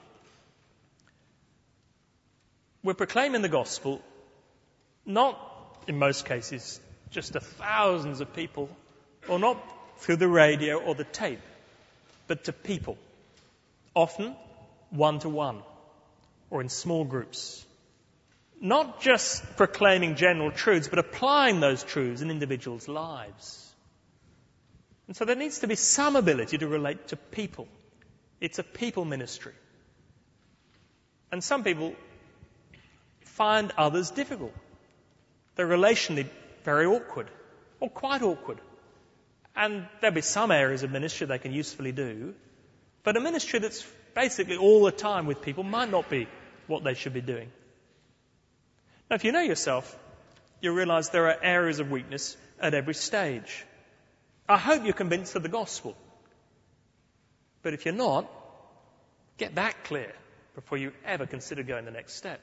We're proclaiming the gospel, not in most cases just to thousands of people, or not through the radio or the tape, but to people. Often one-to-one, or in small groups. Not just proclaiming general truths, but applying those truths in individuals' lives. And so there needs to be some ability to relate to people. It's a people ministry. And some people find others difficult. They're relationally very awkward, or quite awkward. And there'll be some areas of ministry they can usefully do, but a ministry that's basically all the time with people might not be what they should be doing. Now, if you know yourself, you'll realise there are areas of weakness at every stage. I hope you're convinced of the gospel. But if you're not, get that clear before you ever consider going the next step.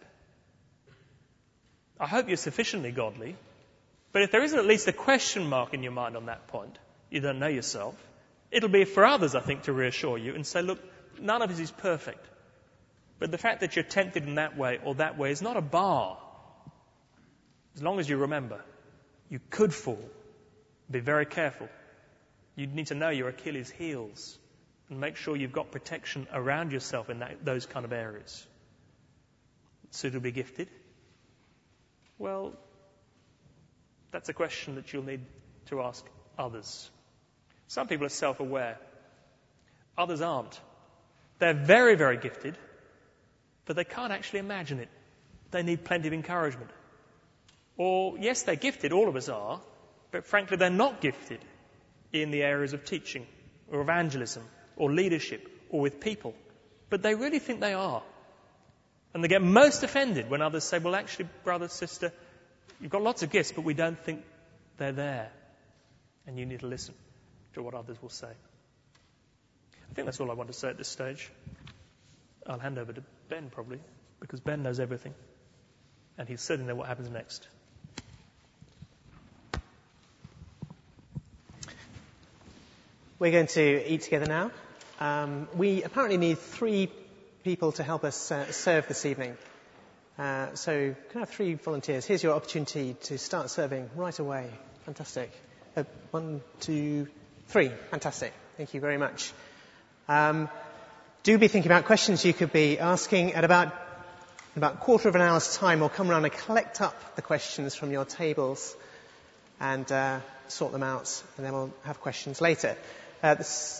I hope you're sufficiently godly, but if there isn't at least a question mark in your mind on that point, you don't know yourself, it'll be for others, I think, to reassure you and say, look, none of it is perfect. But the fact that you're tempted in that way or that way is not a bar. As long as you remember, you could fall. Be very careful. You need to know your Achilles' heels. and make sure you've got protection around yourself in that, those kind of areas. Suitably gifted? Well, that's a question that you'll need to ask others. Some people are self-aware. Others aren't. They're very, very gifted, but they can't actually imagine it. They need plenty of encouragement. Or, yes, they're gifted, all of us are, but frankly they're not gifted in the areas of teaching or evangelism or leadership or with people. But they really think they are. And they get most offended when others say, well, actually, brother, sister, you've got lots of gifts, but we don't think they're there. And you need to listen to what others will say. I think that's all I want to say at this stage. I'll hand over to Ben, probably, because Ben knows everything. And he'll certainly know what happens next. We're going to eat together now. Um, we apparently need three people to help us uh, serve this evening. Uh, so can I have three volunteers? Here's your opportunity to start serving right away. Fantastic. Uh, one, two, three. Fantastic. Thank you very much. Um, do be thinking about questions you could be asking. At about about a quarter of an hour's time, we'll come around and collect up the questions from your tables and uh, sort them out, and then we'll have questions later. Uh, this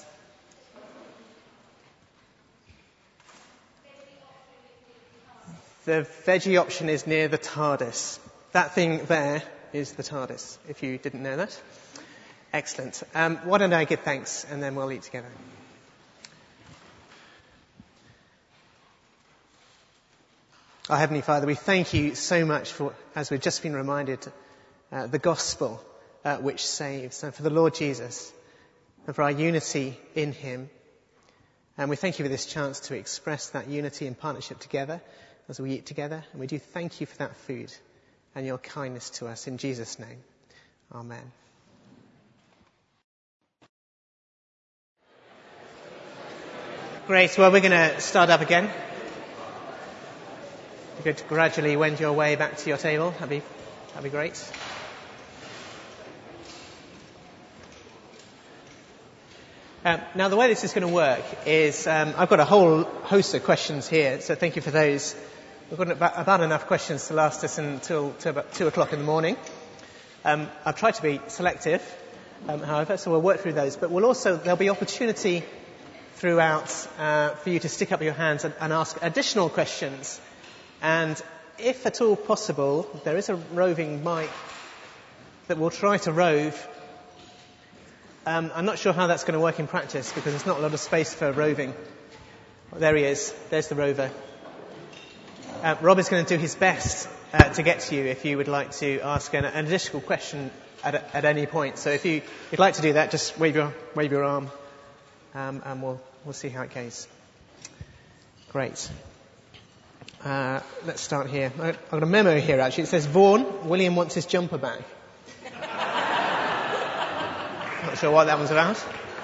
The veggie option is near the TARDIS. That thing there is the TARDIS, if you didn't know that. Excellent. Um, why don't I give thanks, and then we'll eat together. Our Heavenly Father, we thank you so much for, as we've just been reminded, uh, the gospel uh, which saves, and for the Lord Jesus, and for our unity in him. And we thank you for this chance to express that unity and partnership together as we eat together. And we do thank you for that food and your kindness to us. In Jesus' name, amen. Great. Well, we're going to start up again. You're going to gradually wend your way back to your table. That'd be, that'd be great. Um, now, the way this is going to work is um, I've got a whole host of questions here, so thank you for those. We've got about, about enough questions to last us until to about two o'clock in the morning. Um, I'll try to be selective, um, however, so we'll work through those. But we'll also there'll be opportunity throughout uh, for you to stick up your hands and, and ask additional questions. And if at all possible, there is a roving mic that will try to rove. Um, I'm not sure how that's going to work in practice because there's not a lot of space for roving. Oh, there he is. There's the rover. Uh, Rob is going to do his best uh, to get to you if you would like to ask an, an additional question at, a, at any point. So if you, you'd like to do that, just wave your wave your arm, um, and we'll we'll see how it goes. Great. Uh, let's start here. I've got a memo here actually. It says Vaughan, William wants his jumper back. Not sure what that one's about.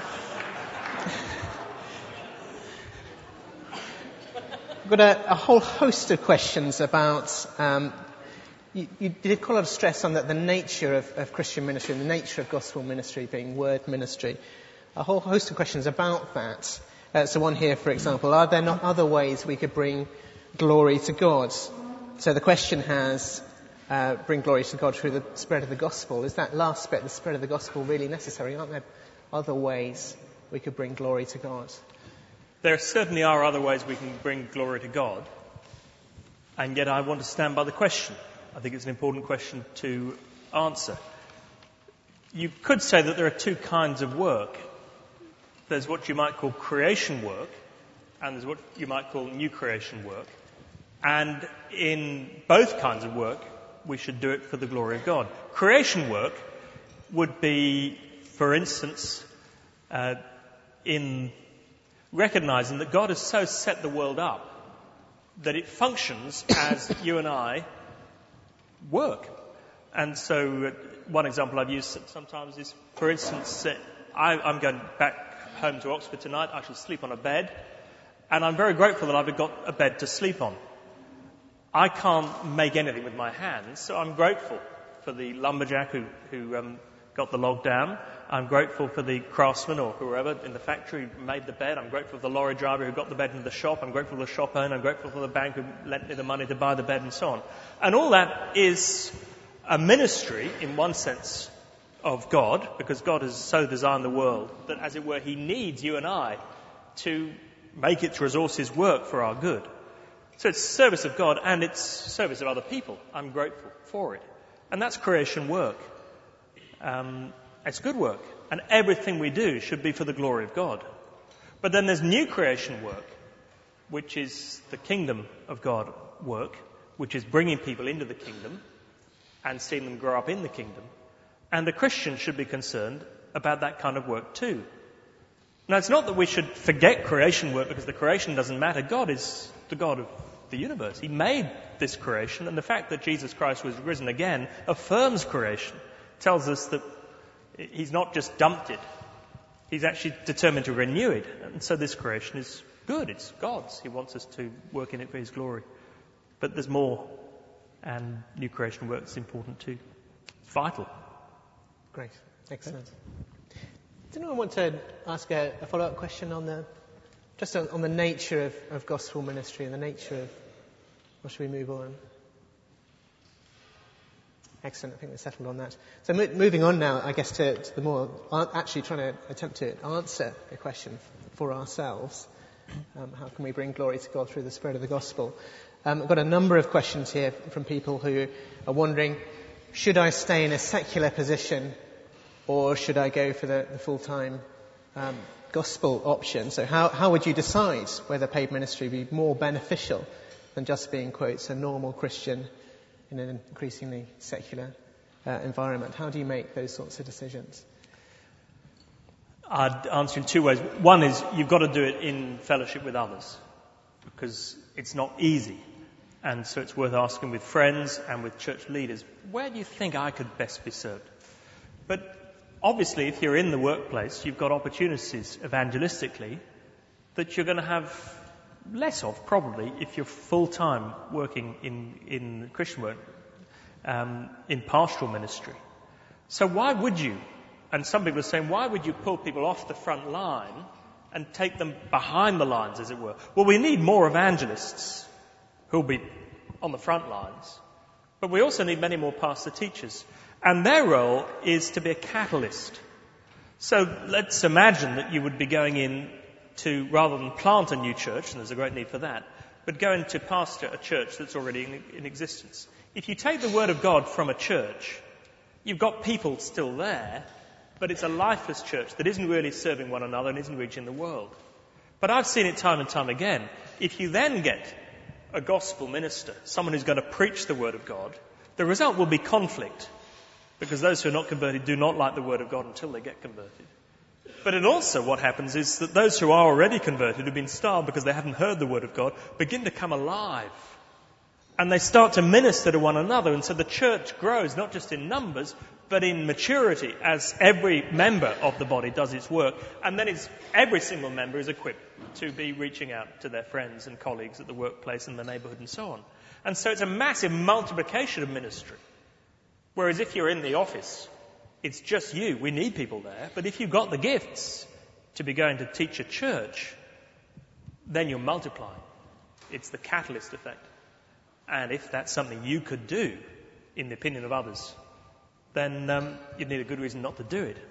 I've got a, a whole host of questions about, um, you, you did quite a lot of stress on the, the nature of, of Christian ministry, the nature of gospel ministry being word ministry. A whole host of questions about that. Uh, so one here, for example, are there not other ways we could bring glory to God? So the question has, uh, bring glory to God through the spread of the gospel. Is that last bit, the spread of the gospel, really necessary? Aren't there other ways we could bring glory to God? There certainly are other ways we can bring glory to God, and yet I want to stand by the question. I think it's an important question to answer. You could say that there are two kinds of work. There's what you might call creation work, and there's what you might call new creation work. And in both kinds of work, we should do it for the glory of God. Creation work would be, for instance, uh, in recognizing that God has so set the world up that it functions as you and I work. And so uh, one example I've used sometimes is, for instance, uh, I, I'm going back home to Oxford tonight. I shall sleep on a bed, and I'm very grateful that I've got a bed to sleep on. I can't make anything with my hands, so I'm grateful for the lumberjack who, who um, got the log down. I'm grateful for the craftsman or whoever in the factory who made the bed. I'm grateful for the lorry driver who got the bed into the shop. I'm grateful for the shop owner. I'm grateful for the bank who lent me the money to buy the bed and so on. And all that is a ministry, in one sense, of God, because God has so designed the world that, as it were, he needs you and I to make its resources work for our good. So it's service of God and it's service of other people. I'm grateful for it. And that's creation work. Um, it's good work. And everything we do should be for the glory of God. But then there's new creation work, which is the kingdom of God work, which is bringing people into the kingdom and seeing them grow up in the kingdom. And the Christian should be concerned about that kind of work too. Now, it's not that we should forget creation work because the creation doesn't matter. God is the God of the universe. He made this creation, and the fact that Jesus Christ was risen again affirms creation, tells us that he's not just dumped it. He's actually determined to renew it. And so this creation is good. It's God's. He wants us to work in it for his glory. But there's more, and new creation work is important too. It's vital. Great. Excellent. Does anyone want to ask a, a follow-up question on the, just on, on the nature of, of gospel ministry and the nature of, or should we move on? Excellent. I think we're settled on that. So mo- moving on now, I guess, to, to the more, actually trying to attempt to answer a question for ourselves. Um, how can we bring glory to God through the spread of the gospel? Um, I've got a number of questions here from people who are wondering, should I stay in a secular position or should I go for the, the full-time um, gospel option? So how, how would you decide whether paid ministry would be more beneficial than just being, quotes, a normal Christian in an increasingly secular uh, environment? How do you make those sorts of decisions? I'd answer in two ways. One is you've got to do it in fellowship with others because it's not easy. And so it's worth asking with friends and with church leaders, where do you think I could best be served? But obviously, if you're in the workplace, you've got opportunities evangelistically that you're going to have less of, probably, if you're full-time working in, in Christian work, um, in pastoral ministry. So why would you, and some people are saying, why would you pull people off the front line and take them behind the lines, as it were? Well, we need more evangelists who'll be on the front lines. But we also need many more pastor teachers. And their role is to be a catalyst. So let's imagine that you would be going in to, rather than plant a new church, and there's a great need for that, but go in to pastor a church that's already in, in existence. If you take the word of God from a church, you've got people still there, but it's a lifeless church that isn't really serving one another and isn't reaching the world. But I've seen it time and time again. If you then get a gospel minister, someone who's going to preach the word of God, the result will be conflict. Because those who are not converted do not like the word of God until they get converted. But it also, what happens is that those who are already converted, who've been starved because they haven't heard the word of God, begin to come alive. And they start to minister to one another. And so the church grows, not just in numbers, but in maturity, as every member of the body does its work. And then it's, every single member is equipped to be reaching out to their friends and colleagues at the workplace and the neighbourhood and so on. And so it's a massive multiplication of ministry. Whereas if you're in the office, it's just you. We need people there. But if you've got the gifts to be going to teach a church, then you're multiplying. It's the catalyst effect. And if that's something you could do, in the opinion of others, then um, you'd need a good reason not to do it.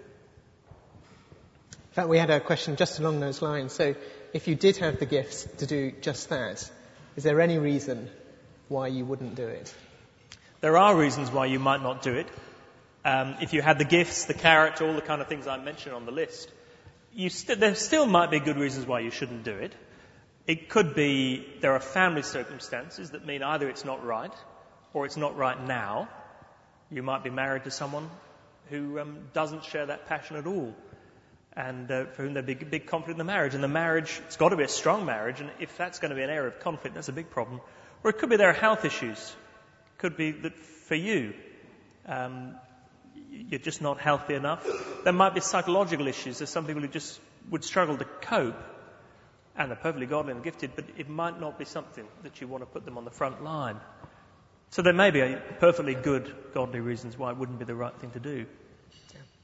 In fact, we had a question just along those lines. So if you did have the gifts to do just that, is there any reason why you wouldn't do it? There are reasons why you might not do it. Um, if you had the gifts, the character, all the kind of things I mentioned on the list, you st- there still might be good reasons why you shouldn't do it. It could be there are family circumstances that mean either it's not right or it's not right now. You might be married to someone who um, doesn't share that passion at all, and uh, for whom there'd be big conflict in the marriage. And the marriage, it's got to be a strong marriage, and if that's going to be an area of conflict, that's a big problem. Or it could be there are health issues. It could be that for you, um, you're just not healthy enough. There might be psychological issues. There's some people who just would struggle to cope, and they're perfectly godly and gifted, but it might not be something that you want to put them on the front line. So there may be a perfectly good godly reasons why it wouldn't be the right thing to do. Yeah.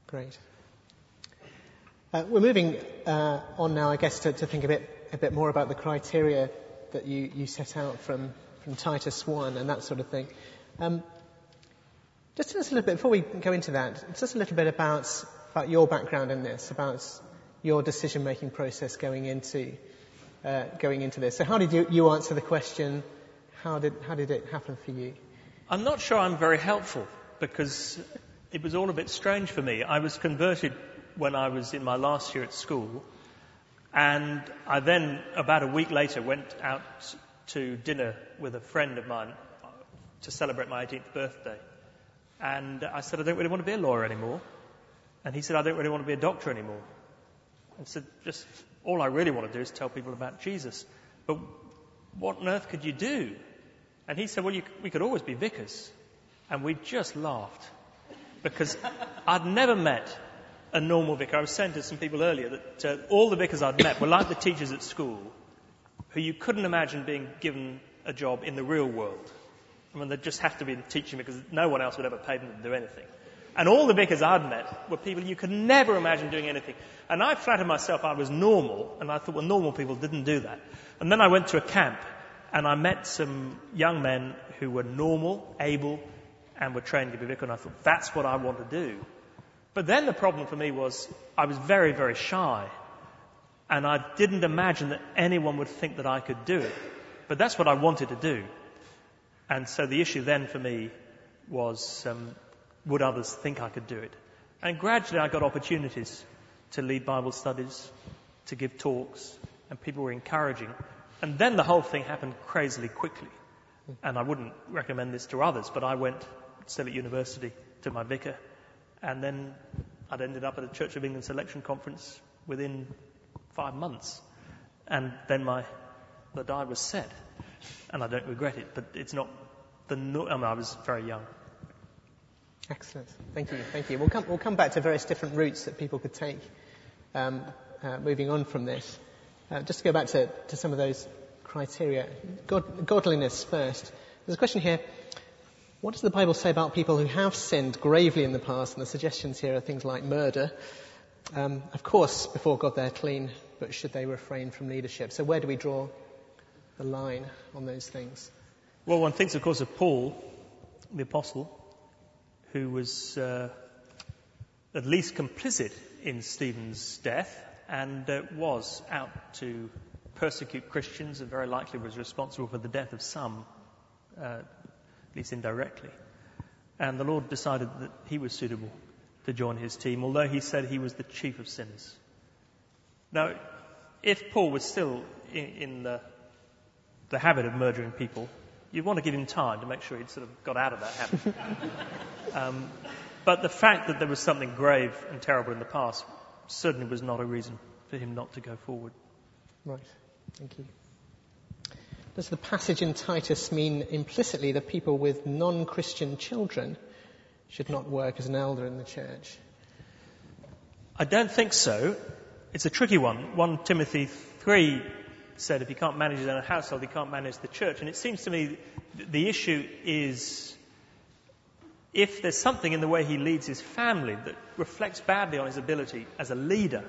Great. Uh, we're moving uh, on now, I guess, to, to think a bit a bit more about the criteria that you, you set out from, from Titus one and that sort of thing. Um, just tell us a little bit, before we go into that, tell us a little bit about, about your background in this, about your decision-making process going into uh, going into this. So how did you, you answer the question? How did how did it happen for you? I'm not sure I'm very helpful, because it was all a bit strange for me. I was converted when I was in my last year at school, and I then, about a week later, went out to dinner with a friend of mine to celebrate my eighteenth birthday. And I said, I don't really want to be a lawyer anymore. And he said, I don't really want to be a doctor anymore. And said, just all I really want to do is tell people about Jesus. But what on earth could you do? And he said, well, you, we could always be vicars. And we just laughed, because I'd never met a normal vicar. I was saying to some people earlier that uh, all the vicars I'd met were like the teachers at school, who you couldn't imagine being given a job in the real world. I mean, they'd just have to be teaching because no one else would ever pay them to do anything. And all the vicars I'd met were people you could never imagine doing anything. And I flattered myself I was normal, and I thought, well, normal people didn't do that. And then I went to a camp, and I met some young men who were normal, able, and were trained to be vicar, and I thought, that's what I want to do. But then the problem for me was I was very, very shy, and I didn't imagine that anyone would think that I could do it. But that's what I wanted to do. And so the issue then for me was, um, would others think I could do it? And gradually I got opportunities to lead Bible studies, to give talks, and people were encouraging. And then the whole thing happened crazily quickly. And I wouldn't recommend this to others, but I went, still at university, to my vicar. And then I'd ended up at a Church of England selection conference within five months. And then my the die was set. And I don't regret it, but it's not the... No- I mean, I was very young. Excellent. Thank you. Thank you. We'll come, we'll come back to various different routes that people could take um, uh, moving on from this. Uh, just to go back to, to some of those criteria. God, godliness first. There's a question here. What does the Bible say about people who have sinned gravely in the past? And the suggestions here are things like murder. Um, of course, before God they're clean, but should they refrain from leadership? So where do we draw the line on those things? Well, one thinks, of course, of Paul, the apostle, who was uh, at least complicit in Stephen's death and uh, was out to persecute Christians and very likely was responsible for the death of some, uh, at least indirectly. And the Lord decided that he was suitable to join his team, although he said he was the chief of sinners. Now, if Paul was still in, in the, the habit of murdering people, you'd want to give him time to make sure he'd sort of got out of that habit. um, but the fact that there was something grave and terrible in the past certainly was not a reason for him not to go forward. Right. Thank you. Does the passage in Titus mean implicitly that people with non-Christian children should not work as an elder in the church? I don't think so. It's a tricky one. First Timothy three said if he can't manage his own household, he can't manage the church. And it seems to me the issue is if there's something in the way he leads his family that reflects badly on his ability as a leader,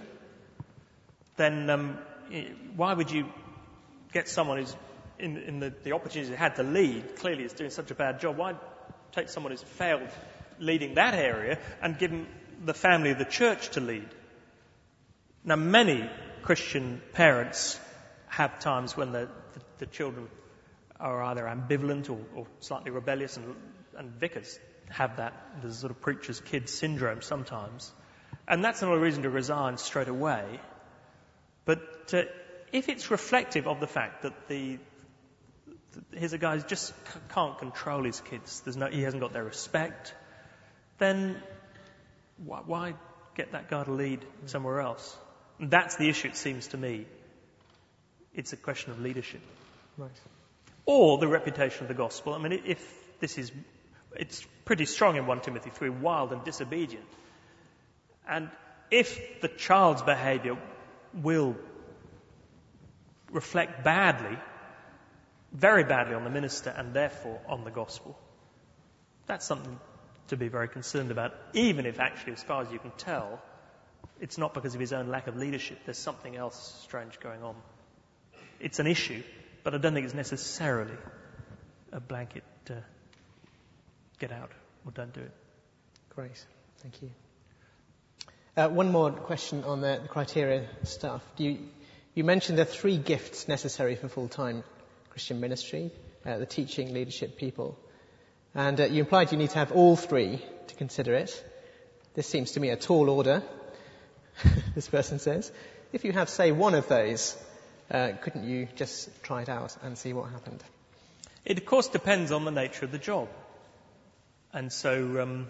then um, why would you get someone who's in, in the, the opportunities he had to lead, clearly is doing such a bad job, why take someone who's failed leading that area and give him the family of the church to lead? Now, many Christian parents have times when the, the, the children are either ambivalent or, or slightly rebellious, and, and vicars have that. There's a sort of preacher's kid syndrome sometimes. And that's not a reason to resign straight away. But uh, if it's reflective of the fact that the, the here's a guy who just c- can't control his kids, there's no, he hasn't got their respect, then why, why get that guy to lead somewhere else? And that's the issue, it seems to me. It's a question of leadership. Right. Or the reputation of the gospel. I mean, if this is, it's pretty strong in First Timothy three, wild and disobedient. And if the child's behaviour will reflect badly, very badly on the minister and therefore on the gospel, that's something to be very concerned about, even if actually, as far as you can tell, it's not because of his own lack of leadership. There's something else strange going on. It's an issue, but I don't think it's necessarily a blanket uh, get out or don't do it. Great, thank you. Uh, one more question on the, the criteria stuff. Do you, you mentioned the three gifts necessary for full-time Christian ministry, uh, the teaching, leadership, people. And uh, you implied you need to have all three to consider it. This seems to me a tall order, this person says. If you have, say, one of those, uh, couldn't you just try it out and see what happened? It, of course, depends on the nature of the job. And so um,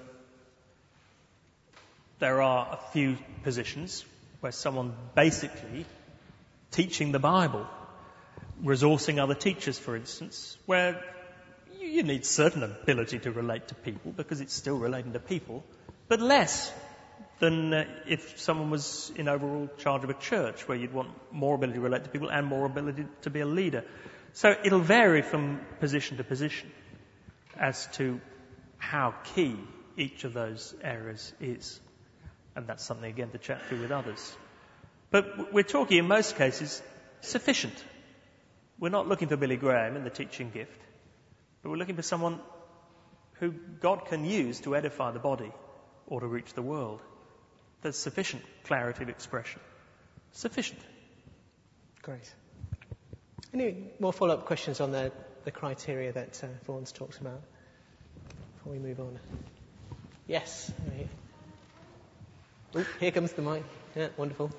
there are a few positions where someone basically teaching the Bible, resourcing other teachers, for instance, where you, you need certain ability to relate to people because it's still relating to people, but less than uh, if someone was in overall charge of a church where you'd want more ability to relate to people and more ability to be a leader. So it'll vary from position to position as to how key each of those areas is. And that's something, again, to chat through with others. But we're talking, in most cases, sufficient. We're not looking for Billy Graham in the teaching gift, but we're looking for someone who God can use to edify the body or to reach the world. There's sufficient clarity of expression. Sufficient. Great. Any more follow-up questions on the, the criteria that uh, Vaughan's talked about before we move on? Yes. Right. Oh, here comes the mic. Yeah, wonderful.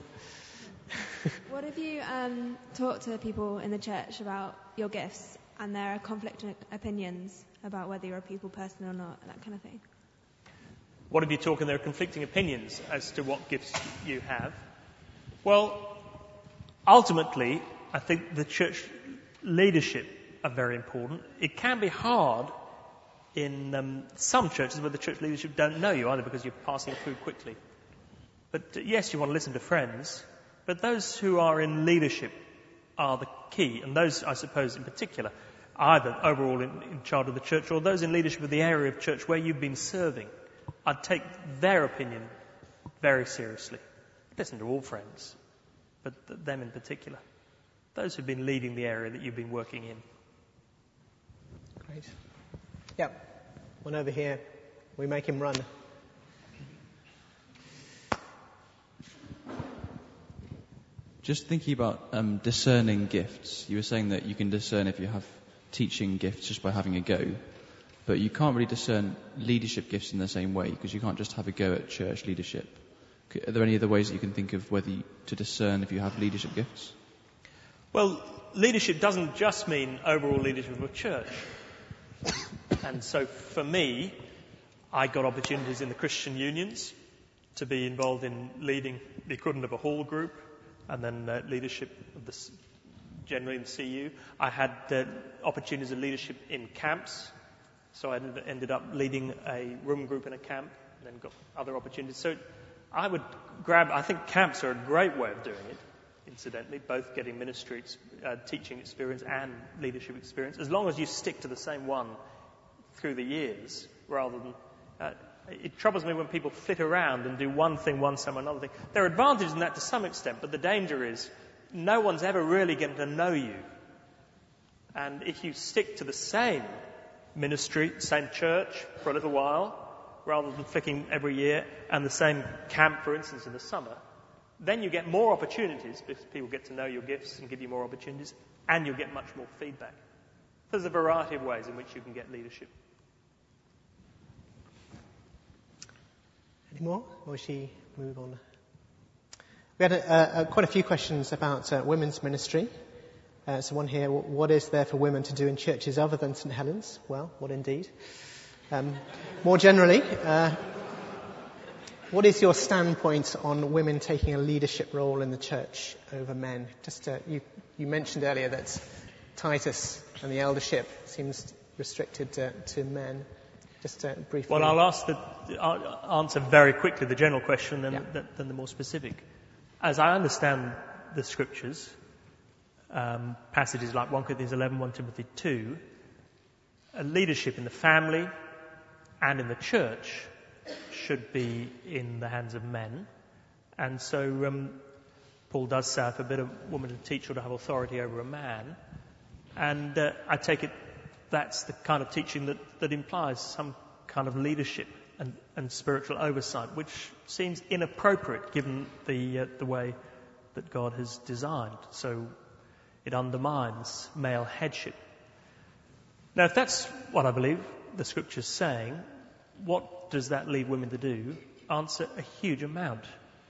What have you um, talked to people in the church about your gifts and their conflicting opinions about whether you're a people person or not, that kind of thing? What have you talked, and there are conflicting opinions as to what gifts you have? Well, ultimately, I think the church leadership are very important. It can be hard in um, some churches where the church leadership don't know you, either because you're passing through quickly. But uh, yes, you want to listen to friends, but those who are in leadership are the key, and those, I suppose, in particular, either overall in, in charge of the church or those in leadership of the area of church where you've been serving. I'd take their opinion very seriously. Listen to all friends, but th- them in particular. Those who've been leading the area that you've been working in. Great. Yep. One over here. We make him run. Just thinking about um, discerning gifts. You were saying that you can discern if you have teaching gifts just by having a go. But you can't really discern leadership gifts in the same way, because you can't just have a go at church leadership. Are there any other ways that you can think of whether you, to discern if you have leadership gifts? Well, leadership doesn't just mean overall leadership of a church. And so for me, I got opportunities in the Christian unions to be involved in leading the equivalent of a hall group, and then uh, leadership of the, generally in the C U. I had uh, opportunities of leadership in camps. So I ended up leading a room group in a camp, and then got other opportunities. So I would grab, I think camps are a great way of doing it, incidentally, both getting ministry, uh, teaching experience and leadership experience, as long as you stick to the same one through the years, rather than, uh, it troubles me when people flit around and do one thing one summer, another thing. There are advantages in that to some extent, but the danger is no one's ever really getting to know you. And if you stick to the same ministry, same church for a little while, rather than flicking every year, and the same camp, for instance, in the summer, then you get more opportunities because people get to know your gifts and give you more opportunities, and you'll get much more feedback. There's a variety of ways in which you can get leadership. Any more? Or should we move on? We had a, a, quite a few questions about uh, women's ministry. Uh, so one here, what is there for women to do in churches other than St Helens? Well, what indeed? Um, more generally, uh, what is your standpoint on women taking a leadership role in the church over men? Just uh, you, you mentioned earlier that Titus and the eldership seems restricted uh, to men. Just uh, briefly. Well, I'll ask the, I'll answer very quickly the general question, then, yeah. then the more specific. As I understand the scriptures, Um, passages like First Corinthians eleven, First Timothy two, a leadership in the family and in the church should be in the hands of men. And so um, Paul does say, if a bit of woman to teach or to have authority over a man. And uh, I take it that's the kind of teaching that, that implies some kind of leadership and, and spiritual oversight, which seems inappropriate given the uh, the way that God has designed. So it undermines male headship. Now, if that's what I believe the Scripture's saying, what does that leave women to do? Answer: a huge amount.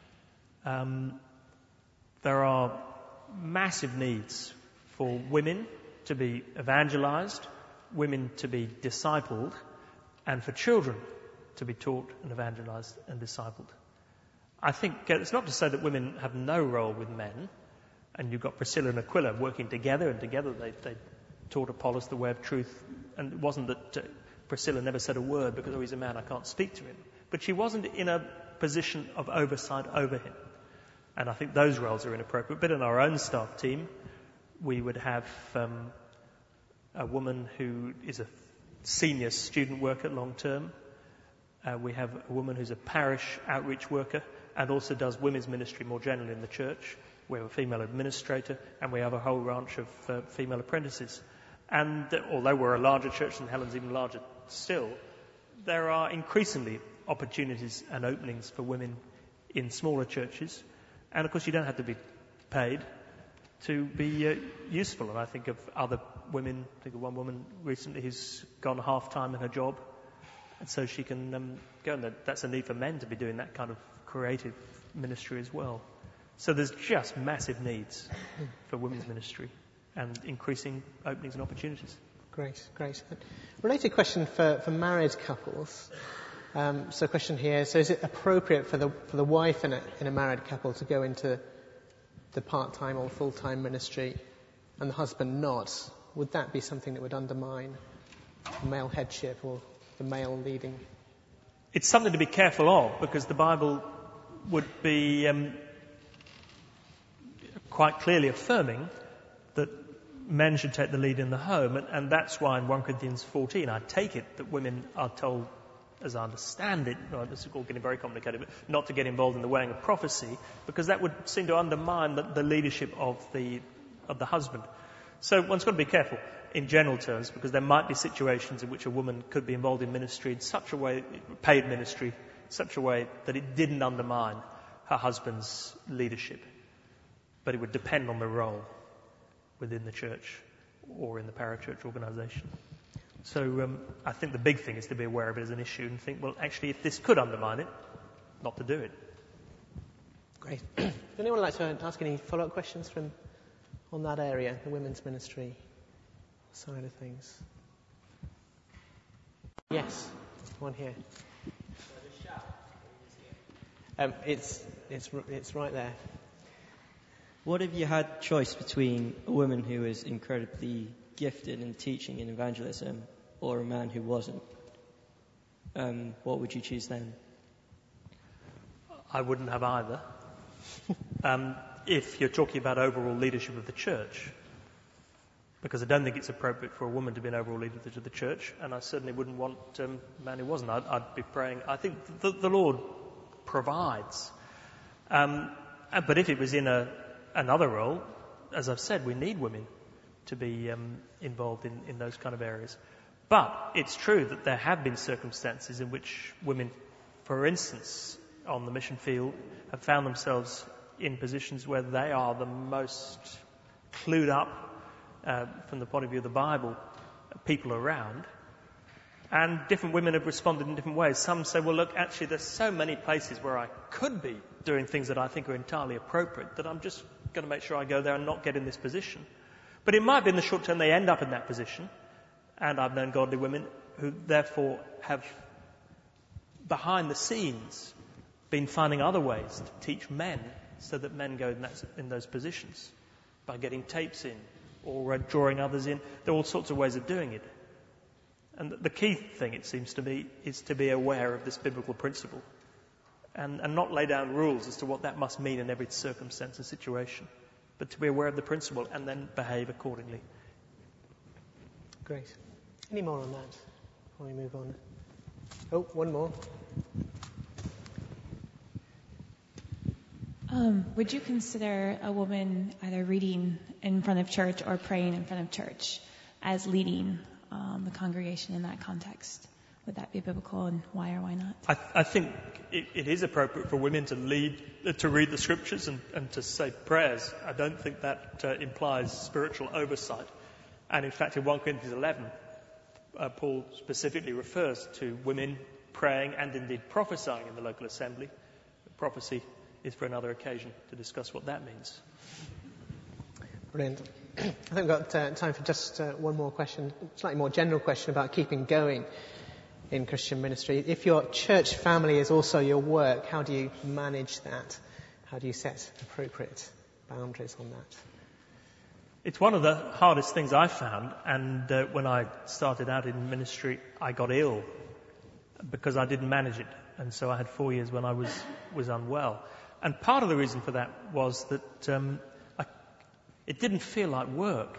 Um, there are massive needs for women to be evangelized, women to be discipled, and for children to be taught and evangelized and discipled. I think it's not to say that women have no role with men, and you've got Priscilla and Aquila working together, and together they, they taught Apollos the way of truth, and it wasn't that uh, Priscilla never said a word because, oh, he's a man, I can't speak to him. But she wasn't in a position of oversight over him. And I think those roles are inappropriate. But in our own staff team, we would have um, a woman who is a senior student worker long term. Uh, we have a woman who's a parish outreach worker and also does women's ministry more generally in the church. We have a female administrator, and we have a whole ranch of uh, female apprentices. And uh, although we're a larger church and Helen's even larger still, there are increasingly opportunities and openings for women in smaller churches. And of course, you don't have to be paid to be uh, useful. And I think of other women, I think of one woman recently who's gone half-time in her job, and so she can um, go, and that's a need for men to be doing that kind of creative ministry as well. So there's just massive needs for women's ministry and increasing openings and opportunities. Great, great. Related question for, for married couples. Um, so a question here, so is it appropriate for the for the wife in a, in a married couple to go into the part-time or full-time ministry and the husband not? Would that be something that would undermine male headship or the male leading? It's something to be careful of, because the Bible would be um, quite clearly affirming that men should take the lead in the home, and, and that's why in First Corinthians fourteen, I take it that women are told, as I understand it, well, this is all getting very complicated, but not to get involved in the weighing of prophecy, because that would seem to undermine the, the leadership of the of the husband. So one's got to be careful in general terms, because there might be situations in which a woman could be involved in ministry in such a way, paid ministry, in such a way that it didn't undermine her husband's leadership. But it would depend on the role within the church or in the parachurch organisation. So um, I think the big thing is to be aware of it as an issue and think, well, actually, if this could undermine it, not to do it. Great. Would anyone like to ask any follow-up questions from on that area, the women's ministry side of things? Yes, one here. Um, it's it's it's right there. What if you had choice between a woman who is incredibly gifted in teaching and evangelism or a man who wasn't? Um, what would you choose then? I wouldn't have either. um, if you're talking about overall leadership of the church, because I don't think it's appropriate for a woman to be an overall leader of the church, and I certainly wouldn't want um, a man who wasn't. I'd, I'd be praying. I think the, the Lord provides. Um, but if it was in a another role, as I've said, we need women to be um, involved in, in those kind of areas. But it's true that there have been circumstances in which women, for instance, on the mission field, have found themselves in positions where they are the most clued up uh, from the point of view of the Bible, people around. And different women have responded in different ways. Some say, well, look, actually, there's so many places where I could be doing things that I think are entirely appropriate that I'm just going to make sure I go there and not get in this position. But it might be in the short term they end up in that position. And I've known godly women who therefore have, behind the scenes, been finding other ways to teach men so that men go in, that, in those positions by getting tapes in or uh, drawing others in. There are all sorts of ways of doing it. And the key thing, it seems to me, is to be aware of this biblical principle and, and not lay down rules as to what that must mean in every circumstance and situation, but to be aware of the principle and then behave accordingly. Great. Any more on that before we move on? Oh, one more. Um, would you consider a woman either reading in front of church or praying in front of church as leading um, the congregation in that context? Would that be biblical, and why or why not? I, I think it, it is appropriate for women to lead, uh, to read the scriptures and, and to say prayers. I don't think that uh, implies spiritual oversight. And in fact, in First Corinthians eleven, uh, Paul specifically refers to women praying and indeed prophesying in the local assembly. Prophecy is for another occasion to discuss what that means. Brilliant. I think we've got uh, time for just uh, one more question, slightly more general question about keeping going in Christian ministry. If your church family is also your work, how do you manage that? How do you set appropriate boundaries on that? It's one of the hardest things I found, and uh, when I started out in ministry, I got ill because I didn't manage it, and so I had four years when I was, was unwell. And part of the reason for that was that um, I, it didn't feel like work.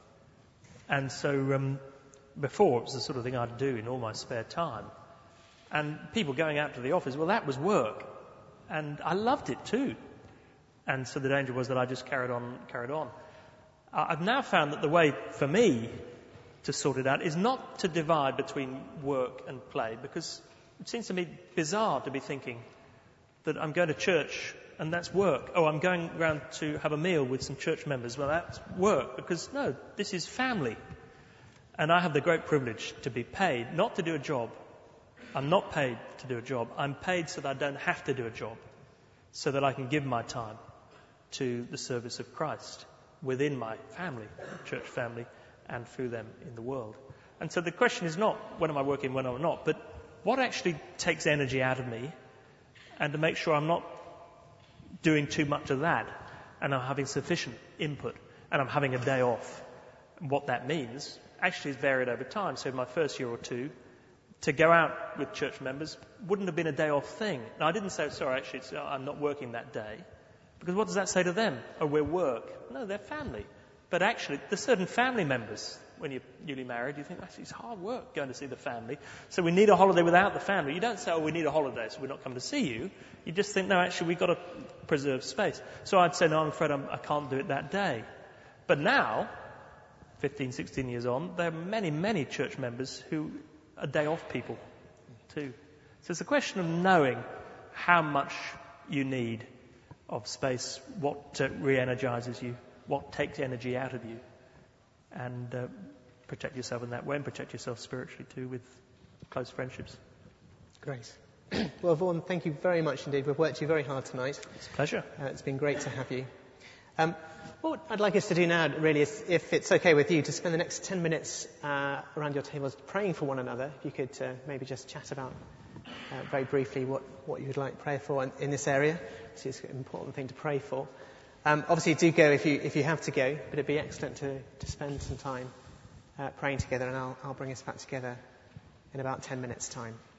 And so um, before, it was the sort of thing I'd do in all my spare time. And people going out to the office, well, that was work. And I loved it too. And so the danger was that I just carried on, carried on. I've now found that the way for me to sort it out is not to divide between work and play, because it seems to me bizarre to be thinking that I'm going to church and that's work. Oh, I'm going round to have a meal with some church members. Well, that's work, because no, this is family. And I have the great privilege to be paid not to do a job. I'm not paid to do a job. I'm paid so that I don't have to do a job, so that I can give my time to the service of Christ within my family, church family, and through them in the world. And so the question is not when am I working, when am I not, but what actually takes energy out of me, and to make sure I'm not doing too much of that, and I'm having sufficient input, and I'm having a day off. And what that means actually is varied over time. So in my first year or two, to go out with church members wouldn't have been a day off thing. Now, I didn't say, sorry, actually, it's, I'm not working that day. Because what does that say to them? Oh, we're work. No, they're family. But actually, there's certain family members, when you're newly married, you think, actually, it's hard work going to see the family. So we need a holiday without the family. You don't say, oh, we need a holiday, so we're not coming to see you. You just think, no, actually, we've got to preserve space. So I'd say, no, I'm afraid I'm, I can't do it that day. But now, fifteen, sixteen years on, there are many, many church members who are day off people too. So it's a question of knowing how much you need of space, what uh, re-energizes you, what takes energy out of you, and uh, protect yourself in that way, and protect yourself spiritually too with close friendships. Great. Well, Vaughan, thank you very much indeed. We've worked you very hard tonight. It's a pleasure. Uh, it's been great to have you. Um, what I'd like us to do now, really, is, if it's okay with you, to spend the next ten minutes uh, around your tables praying for one another. If you could uh, maybe just chat about uh, very briefly what, what you would like prayer for in, in this area. So it's an important thing to pray for. Um, obviously, do go if you if you have to go, but it'd be excellent to, to spend some time uh, praying together, and I'll, I'll bring us back together in about ten minutes' time.